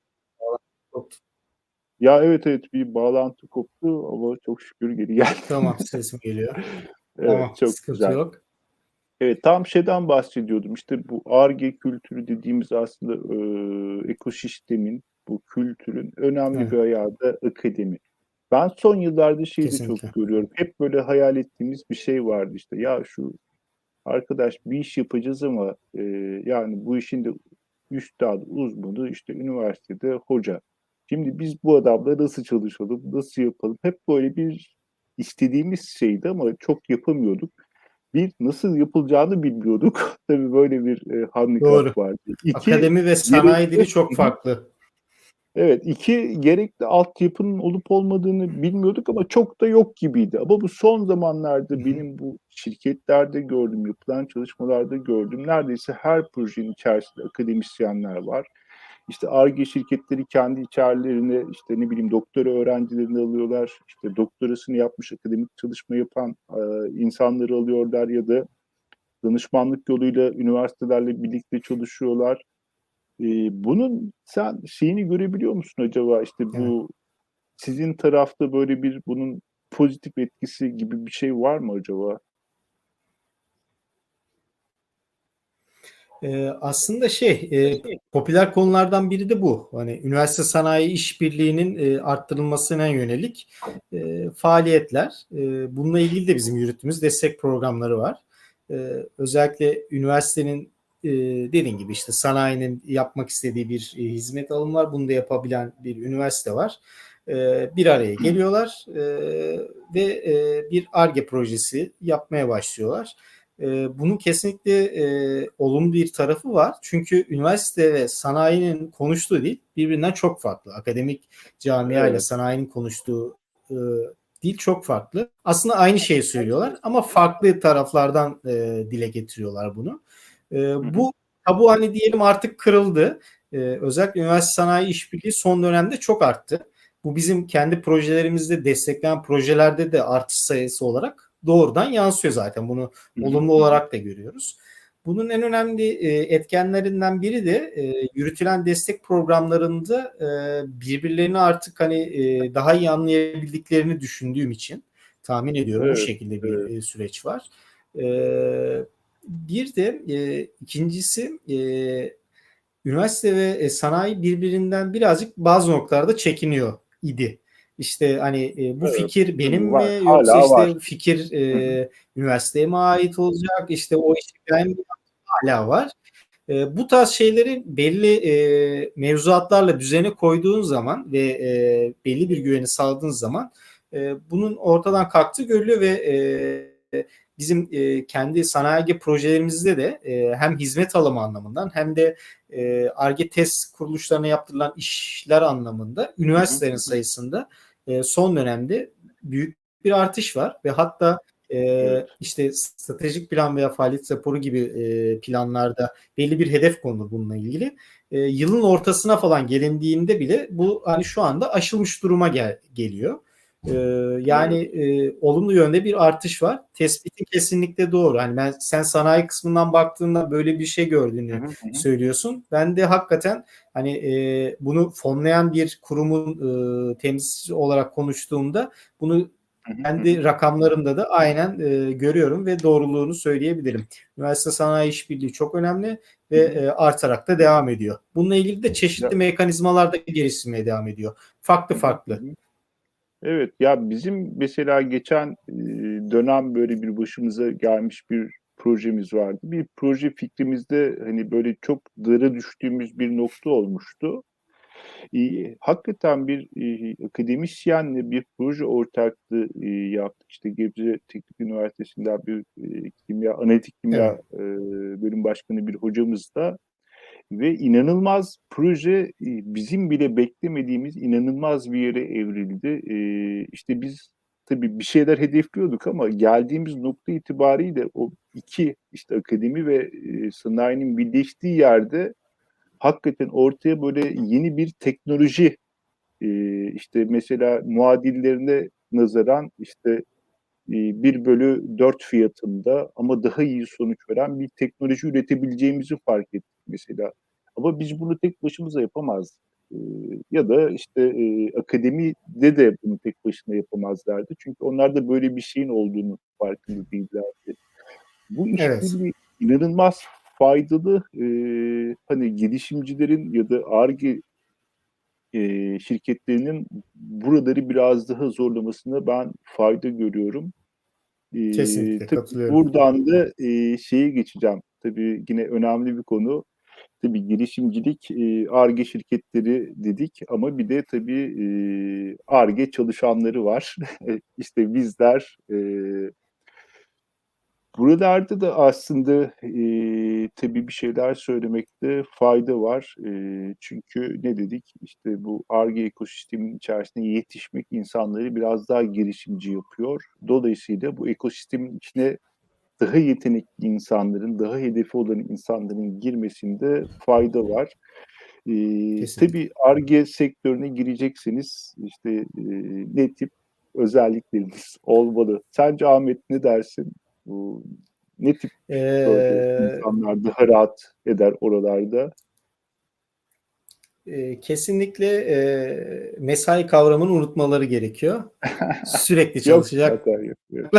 Ya, evet, evet, bir bağlantı koptu ama çok şükür geri geldi. Tamam, sesim geliyor. Evet, Tamam, çok sıkıntı güzel. yok. Evet, tam şeyden bahsediyordum, İşte bu Ar-Ge kültürü dediğimiz aslında, eee, ekosistemin, bu kültürün önemli Evet, bir ayağı da akademi. Ben son yıllarda şeyi de çok kesinlikle. görüyorum. Hep böyle hayal ettiğimiz bir şey vardı işte. Ya şu arkadaş bir iş yapacağız ama eee, yani bu işin de üstadı, uzmanı işte üniversitede hoca. Şimdi biz bu adamla nasıl çalışalım, nasıl yapalım? Hep böyle bir istediğimiz şeydi ama çok yapamıyorduk. Bir, nasıl yapılacağını bilmiyorduk. Tabii böyle bir e, Doğru. handikap vardı. İki, Akademi ve sanayi gerekli dili çok Hı hı. farklı. Evet, iki gerekli altyapının olup olmadığını bilmiyorduk ama çok da yok gibiydi. Ama bu son Hı zamanlarda hı. benim bu şirketlerde gördüğüm, yapılan çalışmalarda gördüğüm neredeyse her projenin içerisinde akademisyenler var. İşte Ar-Ge şirketleri kendi içerilerine işte ne bileyim doktora öğrencilerini alıyorlar. İşte doktorasını yapmış akademik çalışma yapan e, insanları alıyorlar ya da danışmanlık yoluyla üniversitelerle birlikte çalışıyorlar. Ee, bunun sen şeyini görebiliyor musun acaba? İşte Evet. bu sizin tarafta böyle bir bunun pozitif etkisi gibi bir şey var mı acaba? Eee, aslında şey, eee, popüler konulardan biri de bu. Hani üniversite sanayi işbirliğinin eee, arttırılmasına yönelik eee, faaliyetler. Eee, bununla ilgili de bizim yürüttüğümüz destek programları var. Eee, özellikle üniversitenin eee dediğin gibi işte sanayinin yapmak istediği bir e, hizmet alımı var. Bunu da yapabilen bir üniversite var. Eee, bir araya geliyorlar eee, ve eee, bir Ar-Ge projesi yapmaya başlıyorlar. E, bunun kesinlikle e, olumlu bir tarafı var. Çünkü üniversite ve sanayinin konuştuğu dil birbirinden çok farklı. Akademik camia ile Evet. sanayinin konuştuğu e, dil çok farklı. Aslında aynı şeyi söylüyorlar ama farklı taraflardan e, dile getiriyorlar bunu. E, Hı hı. bu tabu hani diyelim artık kırıldı. E, özellikle üniversite sanayi işbirliği son dönemde çok arttı. Bu bizim kendi projelerimizde destekleyen projelerde de artış sayısı olarak doğrudan yansıyor zaten. Bunu Hı hı. olumlu Hı hı. olarak da görüyoruz. Bunun en önemli e, etkenlerinden biri de e, yürütülen destek programlarında e, birbirlerini artık hani e, daha iyi anlayabildiklerini düşündüğüm için tahmin ediyorum bu Evet. şekilde bir Evet. e, süreç var. E, bir de e, ikincisi e, üniversite ve e, sanayi birbirinden birazcık bazı noktalarda çekiniyor idi. İşte hani e, bu Evet. fikir benim Tabii var. mi yoksa Hala var. işte fikir Hı hı. e, üniversiteye mi ait olacak? İşte o işi ben hala var. E, bu tarz şeyleri belli e, mevzuatlarla düzene koyduğun zaman ve e, belli bir güveni sağladığın zaman e, bunun ortadan kalktığı görülüyor ve e, bizim e, kendi sanayi projelerimizde de e, hem hizmet alımı anlamından hem de e, Ar-Ge test kuruluşlarına yaptırılan işler anlamında Hı hı. üniversitelerin Hı hı. sayısında e, son dönemde büyük bir artış var ve hatta Evet. e, işte stratejik plan veya faaliyet raporu gibi e, planlarda belli bir hedef konulur bununla ilgili. E, yılın ortasına falan gelindiğinde bile bu hani şu anda aşılmış duruma gel- geliyor. E, yani Evet. e, olumlu yönde bir artış var. Tespitin kesinlikle doğru. Hani ben sen sanayi kısmından baktığında böyle bir şey Hı gördüğünü hı. Hı hı. söylüyorsun. Ben de hakikaten hani e, bunu fonlayan bir kurumun e, temsilcisi olarak konuştuğumda bunu Hı hı. Hı hı. kendi rakamlarımda da aynen e, görüyorum ve doğruluğunu söyleyebilirim. Üniversite sanayi işbirliği çok önemli ve Hı hı. e, artarak da devam ediyor. Bununla ilgili de Ya, çeşitli mekanizmalar da geliştirmeye devam ediyor. Farklı hı hı. Hı farklı. hı. Evet, ya bizim mesela geçen e, dönem böyle bir başımıza gelmiş bir projemiz vardı. Bir proje fikrimizde hani böyle çok dara düştüğümüz bir nokta olmuştu. E, hakikaten bir e, akademisyenle bir proje ortaklığı e, yaptık. İşte Gebze Teknik Üniversitesi'nden bir e, kimya, analitik kimya Evet. e, bölüm başkanı bir hocamız da ve inanılmaz proje e, bizim bile beklemediğimiz inanılmaz bir yere evrildi. E, işte biz tabii bir şeyler hedefliyorduk ama geldiğimiz nokta itibariyle o iki işte akademi ve e, sanayinin birleştiği yerde hakikaten ortaya böyle yeni bir teknoloji Eee, işte mesela muadillerine nazaran işte eee, bir bölü dört fiyatında ama daha iyi sonuç veren bir teknoloji üretebileceğimizi fark ettik mesela. Ama biz bunu tek başımıza yapamazdık. Eee, ya da işte eee, akademide de bunu tek başına yapamazlardı. Çünkü onlar da böyle bir şeyin olduğunu farkında değillerdi. Bu Evet. işbirliği inanılmaz faydalı. Eee, hani girişimcilerin ya da Ar-Ge eee, şirketlerinin buraları biraz daha zorlamasına ben fayda görüyorum. Eee, Kesinlikle tabii katılıyorum. buradan da eee, şeye geçeceğim. Tabii yine önemli bir konu. Tabii girişimcilik, eee, Ar-Ge şirketleri dedik ama bir de tabii eee, Ar-Ge çalışanları var. İşte bizler eee buralarda da aslında eee, tabii bir şeyler söylemekte fayda var. Eee, çünkü ne dedik? İşte bu Ar-Ge ekosisteminin içerisine yetişmek insanları biraz daha girişimci yapıyor. Dolayısıyla bu ekosistemin içine daha yetenekli insanların, daha hedefi olan insanların girmesinde fayda var. Eee, Kesinlikle. tabii Ar-Ge sektörüne girecekseniz işte eee, ne tip özellikleriniz olmalı? Sence Ahmet ne dersin? Bu ne tip böyle Ee, insanlar daha rahat eder oralarda? e, kesinlikle e, mesai kavramını unutmaları gerekiyor. Sürekli Yok çalışacak. zaten yok. Evet.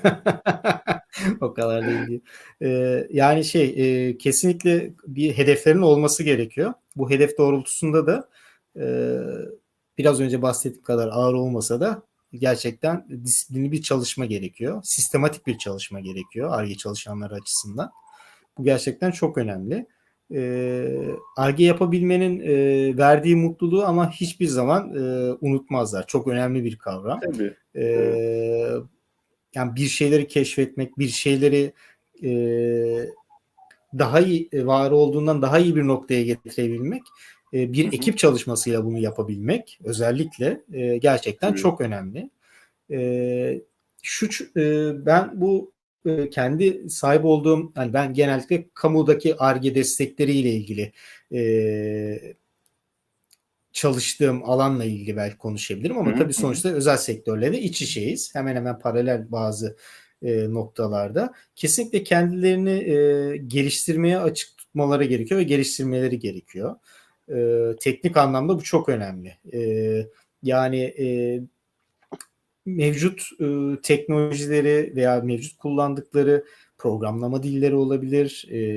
O kadar değil diye. Ee, yani şey e, kesinlikle bir hedeflerin olması gerekiyor. Bu hedef doğrultusunda da e, biraz önce bahsettiğim kadar ağır olmasa da gerçekten disiplinli bir çalışma gerekiyor. Sistematik bir çalışma gerekiyor Ar-Ge çalışanları açısından. Bu gerçekten çok önemli. Ee, Ar-Ge yapabilmenin e, verdiği mutluluğu ama hiçbir zaman e, unutmazlar. Çok önemli bir kavram. Tabii. Evet. Ee, Yani bir şeyleri keşfetmek, bir şeyleri e, daha iyi e, var olduğundan daha iyi bir noktaya getirebilmek, e, Hı bir hı. ekip çalışmasıyla bunu yapabilmek özellikle e, gerçekten Tabii. çok önemli. E, şu e, Ben bu e, kendi sahip olduğum, yani ben genellikle kamudaki Ar-Ge destekleriyle ilgili e, çalıştığım alanla ilgili belki konuşabilirim Hı ama hı. tabii Hı hı. sonuçta özel sektörle de iç içeyiz. Hemen hemen paralel bazı e, noktalarda. Kesinlikle kendilerini e, geliştirmeye açık tutmaları gerekiyor ve geliştirmeleri gerekiyor. E, teknik anlamda bu çok önemli. E, yani e, mevcut e, teknolojileri veya mevcut kullandıkları programlama dilleri olabilir, e,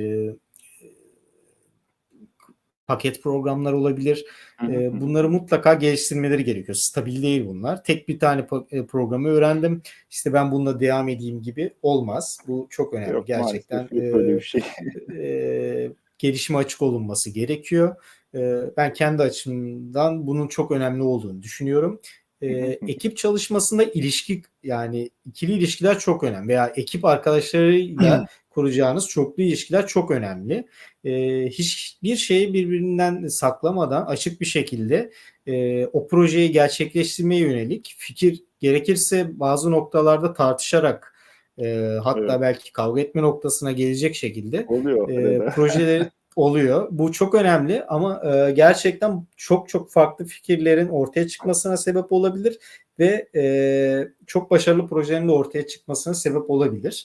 paket programlar olabilir. Hı hı. Hı E, hı. bunları mutlaka geliştirmeleri gerekiyor. Stabil değil bunlar. Tek bir tane e, programı öğrendim. İşte ben bununla devam edeyim gibi olmaz. Bu çok önemli. Yok Gerçekten maalesef yok öyle bir e, şey. e, gelişime açık olunması gerekiyor. E, ben kendi açımdan bunun çok önemli olduğunu düşünüyorum. E, Hı hı. Hı hı. ekip çalışmasında ilişki, yani ikili ilişkiler çok önemli veya ekip arkadaşlarıyla kuracağınız çoklu ilişkiler çok önemli. E, hiçbir şeyi birbirinden saklamadan açık bir şekilde e, o projeyi gerçekleştirmeye yönelik fikir, gerekirse bazı noktalarda tartışarak, e, Evet. hatta belki kavga etme noktasına gelecek şekilde Oluyor e, arada. projeleri oluyor. Bu çok önemli ama e, gerçekten çok çok farklı fikirlerin ortaya çıkmasına sebep olabilir ve e, çok başarılı projelerin de ortaya çıkmasına sebep olabilir.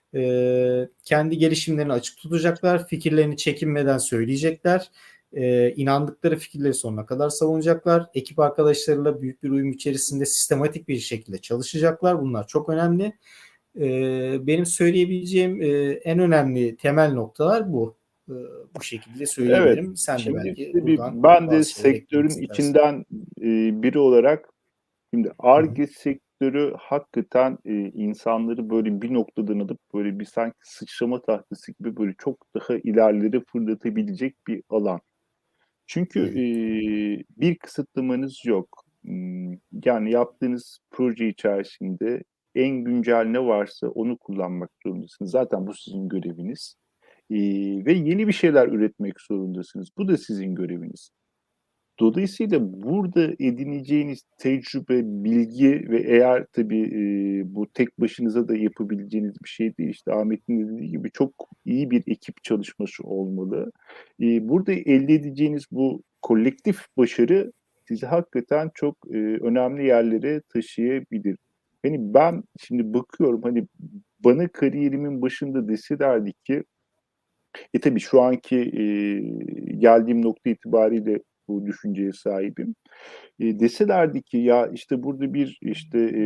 E, kendi gelişimlerini açık tutacaklar, fikirlerini çekinmeden söyleyecekler. E, inandıkları fikirleri sonuna kadar savunacaklar. Ekip arkadaşlarıyla büyük bir uyum içerisinde sistematik bir şekilde çalışacaklar. Bunlar çok önemli. E, Benim söyleyebileceğim e, en önemli temel noktalar bu. E, Bu şekilde Evet. söyleyebilirim. Sen de Şimdi belki tabii buradan ben de bazı şeyler eklemek sektörün istersin. içinden eee, biri olarak şimdi Hı hı. Ar-Ge sektörü hakikaten eee, insanları böyle bir noktadan alıp böyle bir sanki sıçrama tahtası gibi böyle çok daha ilerlere fırlatabilecek bir alan. Hı Çünkü hı. eee, bir kısıtlamanız yok. Hmm, Yani yaptığınız proje içerisinde en güncel ne varsa onu kullanmak zorundasınız. Zaten bu sizin göreviniz. Eee, ve yeni bir şeyler üretmek zorundasınız. Bu da sizin göreviniz. Dolayısıyla burada edineceğiniz tecrübe, bilgi ve eğer tabii eee, bu tek başınıza da yapabileceğiniz bir şey değil. İşte Ahmet'in de dediği gibi çok iyi bir ekip çalışması olmalı. Eee, burada elde edeceğiniz bu kolektif başarı sizi hakikaten çok e, önemli yerlere taşıyabilir. Hani ben şimdi bakıyorum, hani bana kariyerimin başında deselerdi ki, e tabii şu anki e, geldiğim nokta itibariyle bu düşünceye sahibim. E, deselerdi ki ya işte burada bir işte e,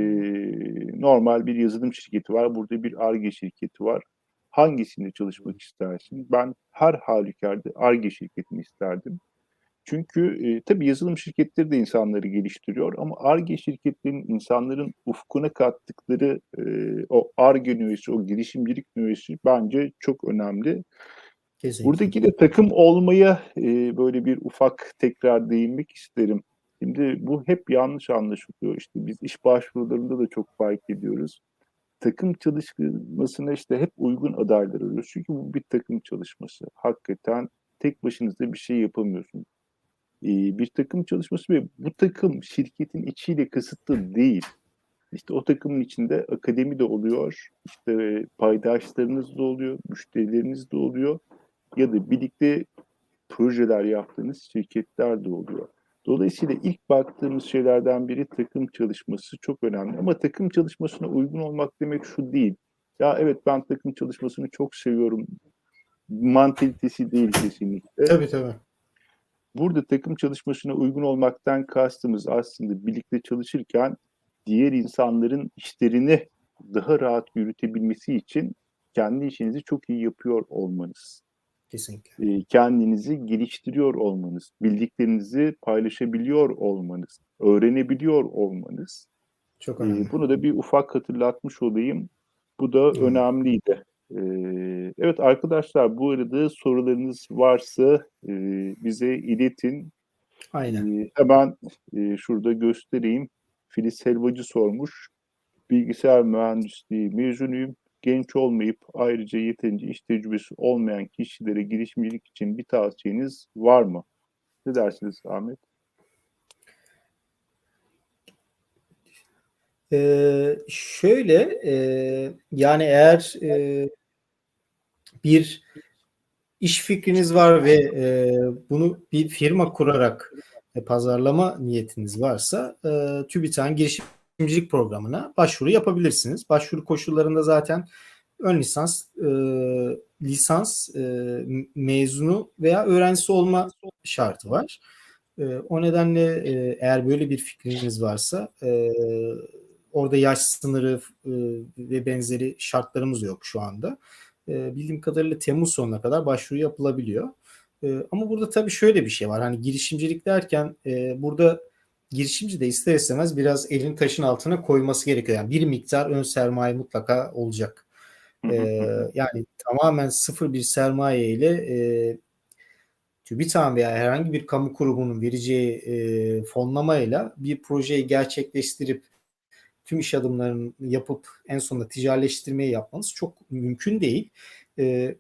normal bir yazılım şirketi var, burada bir Ar-Ge şirketi var. Hangisinde çalışmak istersin? Ben her halükarda Ar-Ge şirketini isterdim. Çünkü e, tabii yazılım şirketleri de insanları geliştiriyor ama Ar-Ge şirketlerinin insanların ufkuna kattıkları e, o Ar-Ge nüvesi, o girişimcilik nüvesi bence çok önemli. Kesinlikle. Buradaki de takım olmaya e, böyle bir ufak tekrar değinmek isterim. Şimdi bu hep yanlış anlaşılıyor. İşte biz iş başvurularında da çok fark ediyoruz. Takım çalışmasına işte hep uygun adaylar arıyoruz. Çünkü bu bir takım çalışması. Hakikaten tek başınıza bir şey yapamıyorsunuz. Ee, bir takım çalışması ve bu takım şirketin içiyle kısıtlı değil. İşte o takımın içinde akademi de oluyor, işte paydaşlarınız da oluyor, müşterileriniz de oluyor ya da birlikte projeler yaptığınız şirketler de oluyor. Dolayısıyla ilk baktığımız şeylerden biri takım çalışması çok önemli. Ama takım çalışmasına uygun olmak demek şu değil. Ya evet, ben takım çalışmasını çok seviyorum mantalitesi değil kesinlikle. Tabii tabii. Burada takım çalışmasına uygun olmaktan kastımız aslında birlikte çalışırken diğer insanların işlerini daha rahat yürütebilmesi için kendi işinizi çok iyi yapıyor olmanız. Kesinlikle. E, kendinizi geliştiriyor olmanız, bildiklerinizi paylaşabiliyor olmanız, öğrenebiliyor olmanız. Çok E, önemli. bunu da bir ufak hatırlatmış olayım. Bu da Evet. önemliydi. E, evet arkadaşlar, bu arada sorularınız varsa e, bize iletin. E, Aynen. hemen e, şurada göstereyim. Filiz Helvacı sormuş. Bilgisayar mühendisliği mezunuyum. Genç olmayıp ayrıca yeterince iş tecrübesi olmayan kişilere girişimcilik için bir tavsiyeniz var mı? Ne dersiniz Ahmet? Ee, şöyle e, yani eğer e, bir iş fikriniz var ve e, bunu bir firma kurarak e, pazarlama niyetiniz varsa e, TÜBİTAK'ın girişimcilik programına başvuru yapabilirsiniz. Başvuru koşullarında zaten ön lisans, e, lisans e, mezunu veya öğrencisi olma şartı var. E, o nedenle e, eğer böyle bir fikriniz varsa e, orada yaş sınırı e, ve benzeri şartlarımız yok şu anda. E, bildiğim kadarıyla Temmuz sonuna kadar başvuru yapılabiliyor. E, ama burada tabii şöyle bir şey var. Hani girişimcilik derken e, burada girişimci de ister istemez biraz elini taşın altına koyması gerekiyor. Yani bir miktar ön sermaye mutlaka olacak. E, yani tamamen sıfır bir sermaye ile e, TÜBİTAK'ın veya herhangi bir kamu kurumunun vereceği e, fonlamayla bir projeyi gerçekleştirip tüm iş adımlarını yapıp en sonunda ticaretleştirmeyi yapmanız çok mümkün değil. E,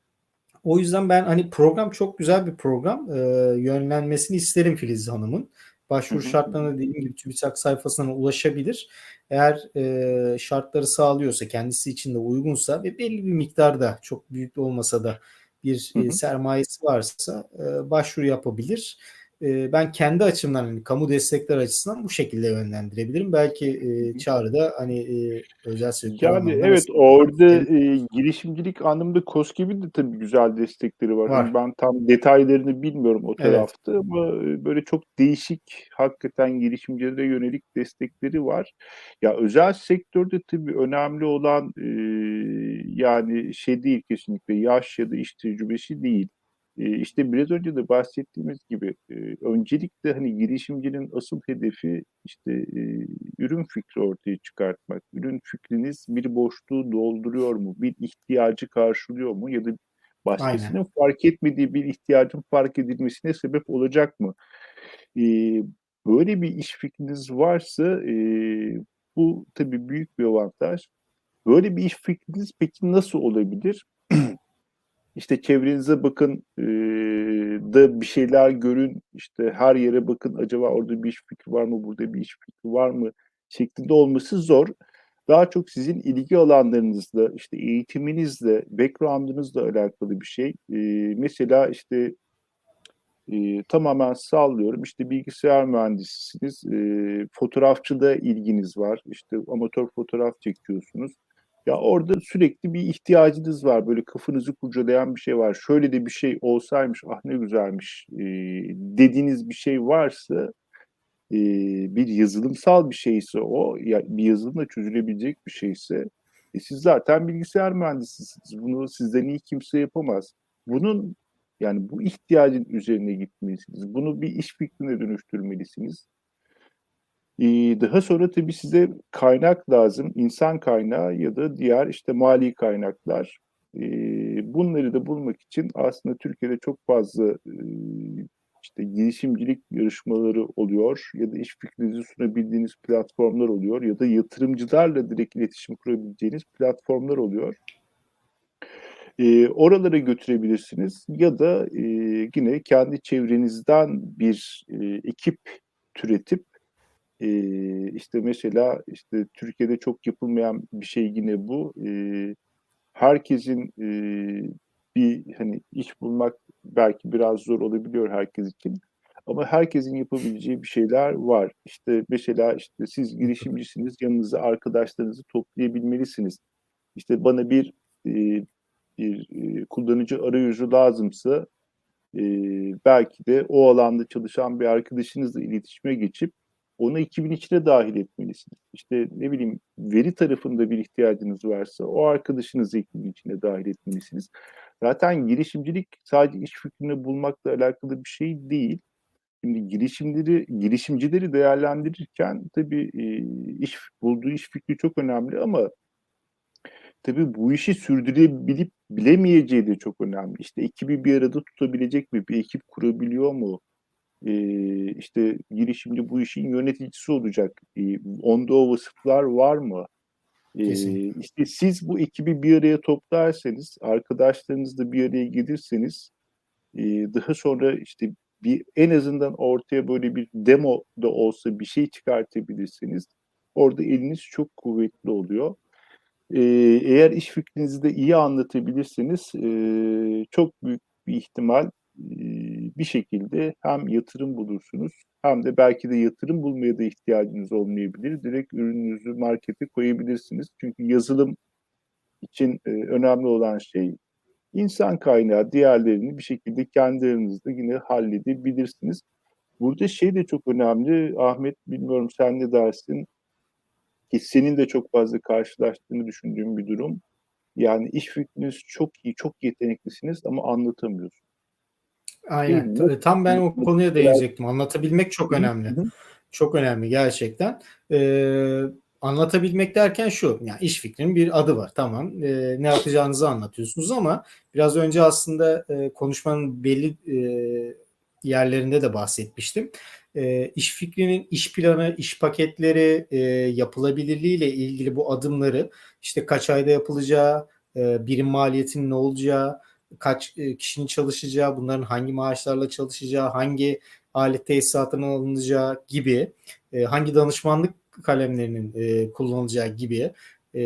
o yüzden ben hani program çok güzel bir program. E, yönlenmesini isterim Filiz Hanım'ın. Başvuru şartlarına dediğim gibi TÜBİTAK sayfasına ulaşabilir. Eğer e, şartları sağlıyorsa, kendisi için de uygunsa ve belli bir miktarda çok büyük de olmasa da bir e, sermayesi varsa e, başvuru yapabilir. E, ben kendi açımdan hani kamu destekler açısından bu şekilde yönlendirebilirim. Belki e, Çağrı da hani e, özel sektör Yani anlamında evet, mesela orada e, girişimcilik anlamında KOSGEB'in de tabii güzel destekleri var. Hani var. ben tam detaylarını bilmiyorum o Evet. tarafta ama e, böyle çok değişik, hakikaten girişimcilere yönelik destekleri var. Ya özel sektörde tabii önemli olan e, yani şey değil, kesinlikle yaş ya da iş tecrübesi değil. E, işte biraz önce de bahsettiğimiz gibi e, öncelikle hani girişimcinin asıl hedefi işte e, ürün fikri ortaya çıkartmak. Ürün fikriniz bir boşluğu dolduruyor mu? Bir ihtiyacı karşılıyor mu? Ya da Aynen. başkasının fark etmediği bir ihtiyacın fark edilmesine sebep olacak mı? Ee, böyle bir iş fikriniz varsa e, bu tabii büyük bir avantaj. Böyle bir iş fikriniz peki nasıl olabilir? İşte çevrenize bakın, e, da bir şeyler görün, işte her yere bakın, acaba orada bir iş fikri var mı, burada bir iş fikri var mı şeklinde olması zor. Daha çok sizin ilgi alanlarınızla, işte eğitiminizle, background'ınızla alakalı bir şey. E, mesela işte E, tamamen sallıyorum. İşte bilgisayar mühendisisiniz, e, fotoğrafçıda ilginiz var, işte amatör fotoğraf çekiyorsunuz. Ya orada sürekli bir ihtiyacınız var, böyle kafanızı kurcalayan bir şey var. Şöyle de bir şey olsaymış, ah ne güzelmiş e, dediğiniz bir şey varsa, e, bir yazılımsal bir şeyse o, ya bir yazılımla çözülebilecek bir şeyse, e, siz zaten bilgisayar mühendisisiniz. Bunu sizden iyi kimse yapamaz. Bunun yani bu ihtiyacın üzerine gitmelisiniz. Bunu bir iş fikrine dönüştürmelisiniz. E, daha sonra tabii size kaynak lazım, insan kaynağı ya da diğer işte mali kaynaklar. E, bunları da bulmak için aslında Türkiye'de çok fazla e, işte girişimcilik yarışmaları oluyor ya da iş fikrinizi sunabildiğiniz platformlar oluyor ya da yatırımcılarla direkt iletişim kurabileceğiniz platformlar oluyor. E, oralara götürebilirsiniz ya da e, yine kendi çevrenizden bir e, ekip türetip e, işte mesela işte Türkiye'de çok yapılmayan bir şey yine bu. E, herkesin e, bir hani iş bulmak belki biraz zor olabiliyor herkes için. Ama herkesin yapabileceği bir şeyler var. İşte mesela işte siz girişimcisiniz, yanınıza arkadaşlarınızı toplayabilmelisiniz. İşte bana bir e, bir e, kullanıcı arayüzü lazımsa, e, belki de o alanda çalışan bir arkadaşınızla iletişime geçip onu ekibin içine dahil etmelisiniz. İşte ne bileyim, veri tarafında bir ihtiyacınız varsa o arkadaşınızı ekibin içine dahil etmelisiniz. Zaten girişimcilik sadece iş fikrini bulmakla alakalı bir şey değil. Şimdi girişimleri, girişimcileri değerlendirirken tabii e, iş bulduğu iş fikri çok önemli ama tabii bu işi sürdürebilip bilemeyeceği de çok önemli. İşte ekibi bir arada tutabilecek mi? Bir ekip kurabiliyor mu? Ee, işte girişimci bu işin yöneticisi olacak. Ee, onda o vasıflar var mı? Ee, Kesinlikle. işte siz bu ekibi bir araya toplarsanız, arkadaşlarınızla bir araya gelirseniz, e, daha sonra işte bir en azından ortaya böyle bir demo da olsa bir şey çıkartabilirsiniz. Orada eliniz çok kuvvetli oluyor. Ee, eğer iş fikrinizi de iyi anlatabilirseniz, e, çok büyük bir ihtimal e, bir şekilde hem yatırım bulursunuz hem de belki de yatırım bulmaya da ihtiyacınız olmayabilir. Direkt ürününüzü markete koyabilirsiniz. Çünkü yazılım için e, önemli olan şey insan kaynağı. Diğerlerini bir şekilde kendi aranızda yine halledebilirsiniz. Burada şey de çok önemli. Ahmet, bilmiyorum sen ne dersin? Ki senin de çok fazla karşılaştığını düşündüğüm bir durum. Yani iş fikriniz çok iyi, çok yeteneklisiniz ama anlatamıyorsunuz. Değil Aynen. mi? Ta- Tam ben Nasıl, o nasıl konuya şeyler? değinecektim. Anlatabilmek çok Hı hı, önemli. hı hı, Çok önemli gerçekten. Ee, Anlatabilmek derken şu, yani iş fikrinin bir adı var. Tamam. Ee, ne yapacağınızı anlatıyorsunuz ama biraz önce aslında e, konuşmanın belli e, yerlerinde de bahsetmiştim. E, iş fikrinin iş planı, iş paketleri, e, yapılabilirliği ile ilgili bu adımları, işte kaç ayda yapılacağı, e, birim maliyetinin ne olacağı, kaç e, kişinin çalışacağı, bunların hangi maaşlarla çalışacağı, hangi alet tesisatının alınacağı gibi, e, hangi danışmanlık kalemlerinin e, kullanılacağı gibi e,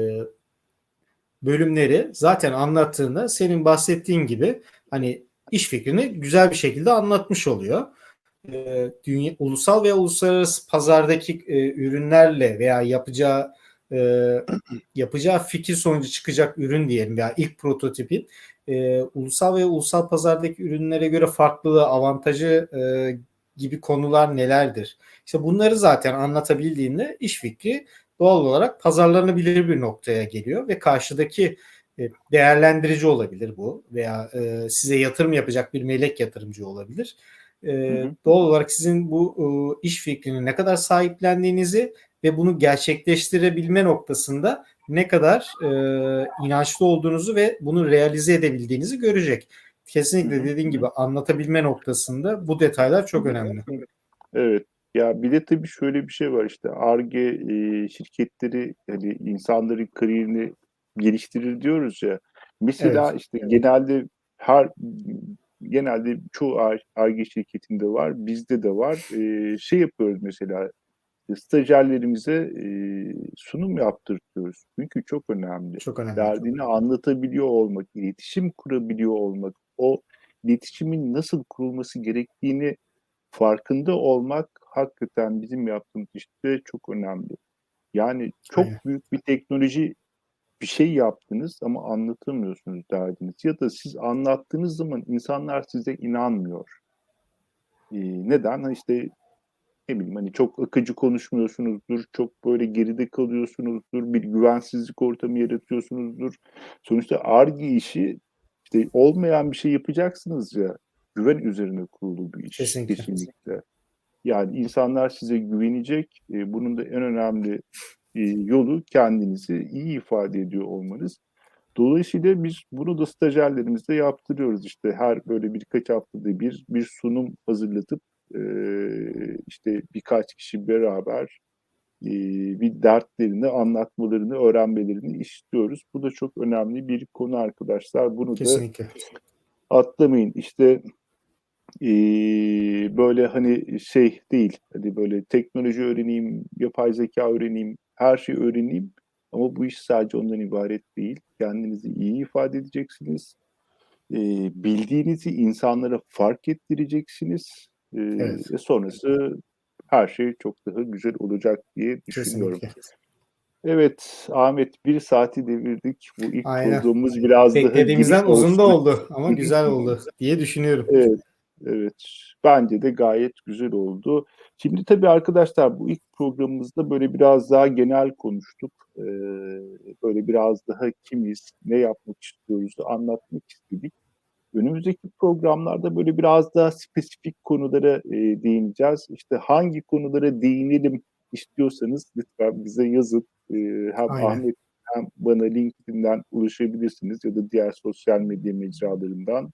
bölümleri zaten anlattığında senin bahsettiğin gibi hani iş fikrini güzel bir şekilde anlatmış oluyor. E, dünya, ulusal veya uluslararası pazardaki e, ürünlerle veya yapacağı e, yapacağı fikir sonucu çıkacak ürün diyelim veya ilk prototipin e, ulusal ve ulusal pazardaki ürünlere göre farklılığı, avantajı e, gibi konular nelerdir? İşte bunları zaten anlatabildiğinde iş fikri doğal olarak pazarlanabilir bir noktaya geliyor ve karşıdaki e, değerlendirici olabilir bu veya e, size yatırım yapacak bir melek yatırımcı olabilir. E, hı hı, hı Doğal hı, olarak sizin bu e, iş fikrini ne kadar sahiplendiğinizi ve bunu gerçekleştirebilme noktasında ne kadar e, inançlı olduğunuzu ve bunu realize edebildiğinizi görecek. hı Kesinlikle hı, dediğin hı gibi anlatabilme noktasında bu detaylar hı, çok önemli. hı. Evet. Ya bir de tabii şöyle bir şey var, işte Ar-Ge e, şirketleri hani insanların kariyerini geliştirir diyoruz ya. Mesela Evet, işte genelde her genelde çoğu Ar- Ar-Ge şirketinde var, bizde de var. E, şey yapıyoruz mesela, stajyerlerimize e, sunum yaptırtıyoruz. Çünkü çok önemli. çok önemli. Derdini anlatabiliyor olmak, iletişim kurabiliyor olmak, o iletişimin nasıl kurulması gerektiğini farkında olmak hakikaten bizim yaptığımız işte çok önemli. Yani Aynen. çok büyük bir teknoloji bir şey yaptınız ama anlatamıyorsunuz derdinizi ya da siz anlattığınız zaman insanlar size inanmıyor. Eee, neden? Ha, işte, ne bileyim, hani, çok akıcı konuşmuyorsunuzdur, çok böyle geride kalıyorsunuzdur, bir güvensizlik ortamı yaratıyorsunuzdur. Sonuçta Ar-Ge işi, işte, olmayan bir şey yapacaksınız ya, güven üzerine kurulu bir iş Kesinlikle. kesinlikle. Yani insanlar size güvenecek. Eee, bunun da en önemli, eee, yolu kendinizi iyi ifade ediyor olmanız. Dolayısıyla biz bunu da stajyerlerimize yaptırıyoruz. İşte her böyle birkaç haftada bir, bir sunum hazırlatıp eee, işte birkaç kişi beraber eee, bir dertlerini anlatmalarını, öğrenmelerini istiyoruz. Bu da çok önemli bir konu arkadaşlar. Bunu da Kesinlikle. atlamayın. İşte eee, böyle hani şey değil, hani böyle teknoloji öğreneyim, yapay zeka öğreneyim, her şeyi öğreneyim. Ama bu iş sadece ondan ibaret değil. Kendinizi iyi ifade edeceksiniz. Eee, bildiğinizi insanlara fark ettireceksiniz. Eee, Evet. ve sonrası her şey çok daha güzel olacak diye düşünüyorum. Kesinlikle. Evet, Ahmet bir saati devirdik. Bu ilk Aynen. programımız biraz daha Beklediğimizden geniş uzun da olsun. oldu ama güzel oldu diye düşünüyorum. Evet, evet. Bence de gayet güzel oldu. Şimdi tabii arkadaşlar bu ilk programımızda böyle biraz daha genel konuştuk. Eee, böyle biraz daha kimiz, ne yapmak istiyoruz anlatmak istedik. Önümüzdeki programlarda böyle biraz daha spesifik konulara eee, değineceğiz. İşte hangi konulara değinelim istiyorsanız lütfen bize yazın. Eee, hem Aynen. Ahmet hem bana LinkedIn'den ulaşabilirsiniz ya da diğer sosyal medya mecralarından.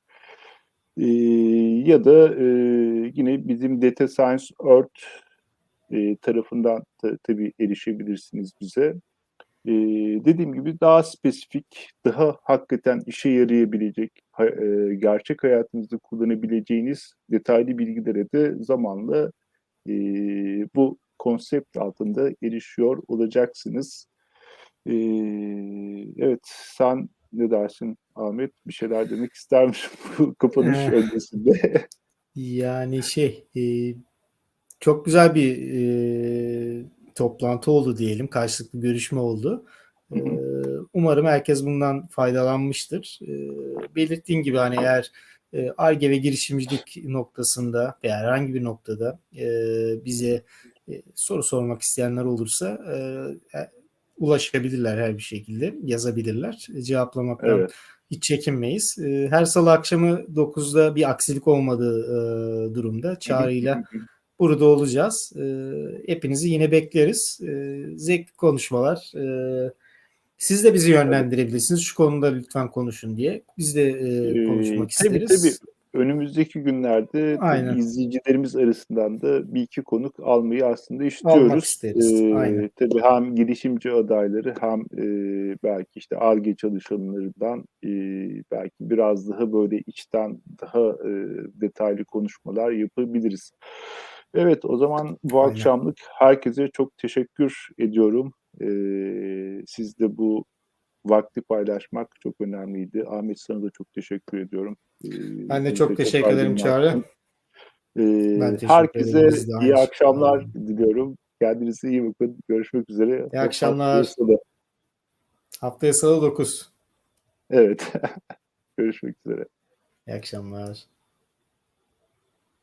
Eee, ya da eee, yine bizim Data Science Earth eee, tarafından da tabii erişebilirsiniz bize. Eee, dediğim gibi daha spesifik, daha hakikaten işe yarayabilecek, ha eee, gerçek hayatınızda kullanabileceğiniz detaylı bilgilere de zamanla, eee, bu konsept altında erişiyor olacaksınız. Eee, evet, sen ne dersin Ahmet? Bir şeyler demek ister misin bu kapanış Eh, öncesinde? yani şey, e, çok güzel bir e, toplantı oldu diyelim. Karşılıklı görüşme oldu. Hı E, hı. umarım herkes bundan faydalanmıştır. E, belirttiğim gibi hani eğer e, Ar-Ge ve girişimcilik noktasında veya herhangi bir noktada e, bize e, soru sormak isteyenler olursa e, e, ulaşabilirler her bir şekilde, yazabilirler. Cevaplamaktan Evet. hiç çekinmeyiz. E, her salı akşamı dokuzda bir aksilik olmadığı e, durumda Hı hı. Hı çağrıyla hı. burada olacağız. E, hepinizi yine bekleriz. E, zevkli konuşmalar. E, siz de bizi Evet. yönlendirebilirsiniz. Şu konuda lütfen konuşun diye. Biz de e, Eee, konuşmak tabii, tabii. isteriz. Önümüzdeki günlerde tabii Aynen. izleyicilerimiz arasından da bir iki konuk almayı aslında Almak istiyoruz. isteriz. Aynen. Eee, tabii hem girişimci adayları hem, eee, belki işte Ar-Ge çalışanlarından, eee, belki biraz daha böyle içten, daha, eee, detaylı konuşmalar yapabiliriz. Evet, o zaman bu Aynen. akşamlık herkese çok teşekkür ediyorum. Eee, siz de bu vakti paylaşmak çok önemliydi. Ahmet sana da çok teşekkür ediyorum. Ee, Ben de bizi de çok çok teşekkür ederim Çağrı. aydınlattın. Ben Ee, teşekkür ederim. herkese Biz de iyi aynı şekilde. akşamlar diliyorum. Kendinize iyi bakın. Görüşmek üzere. İyi Haftaya akşamlar. salı. Haftaya salı dokuz. Evet. Görüşmek üzere. İyi akşamlar.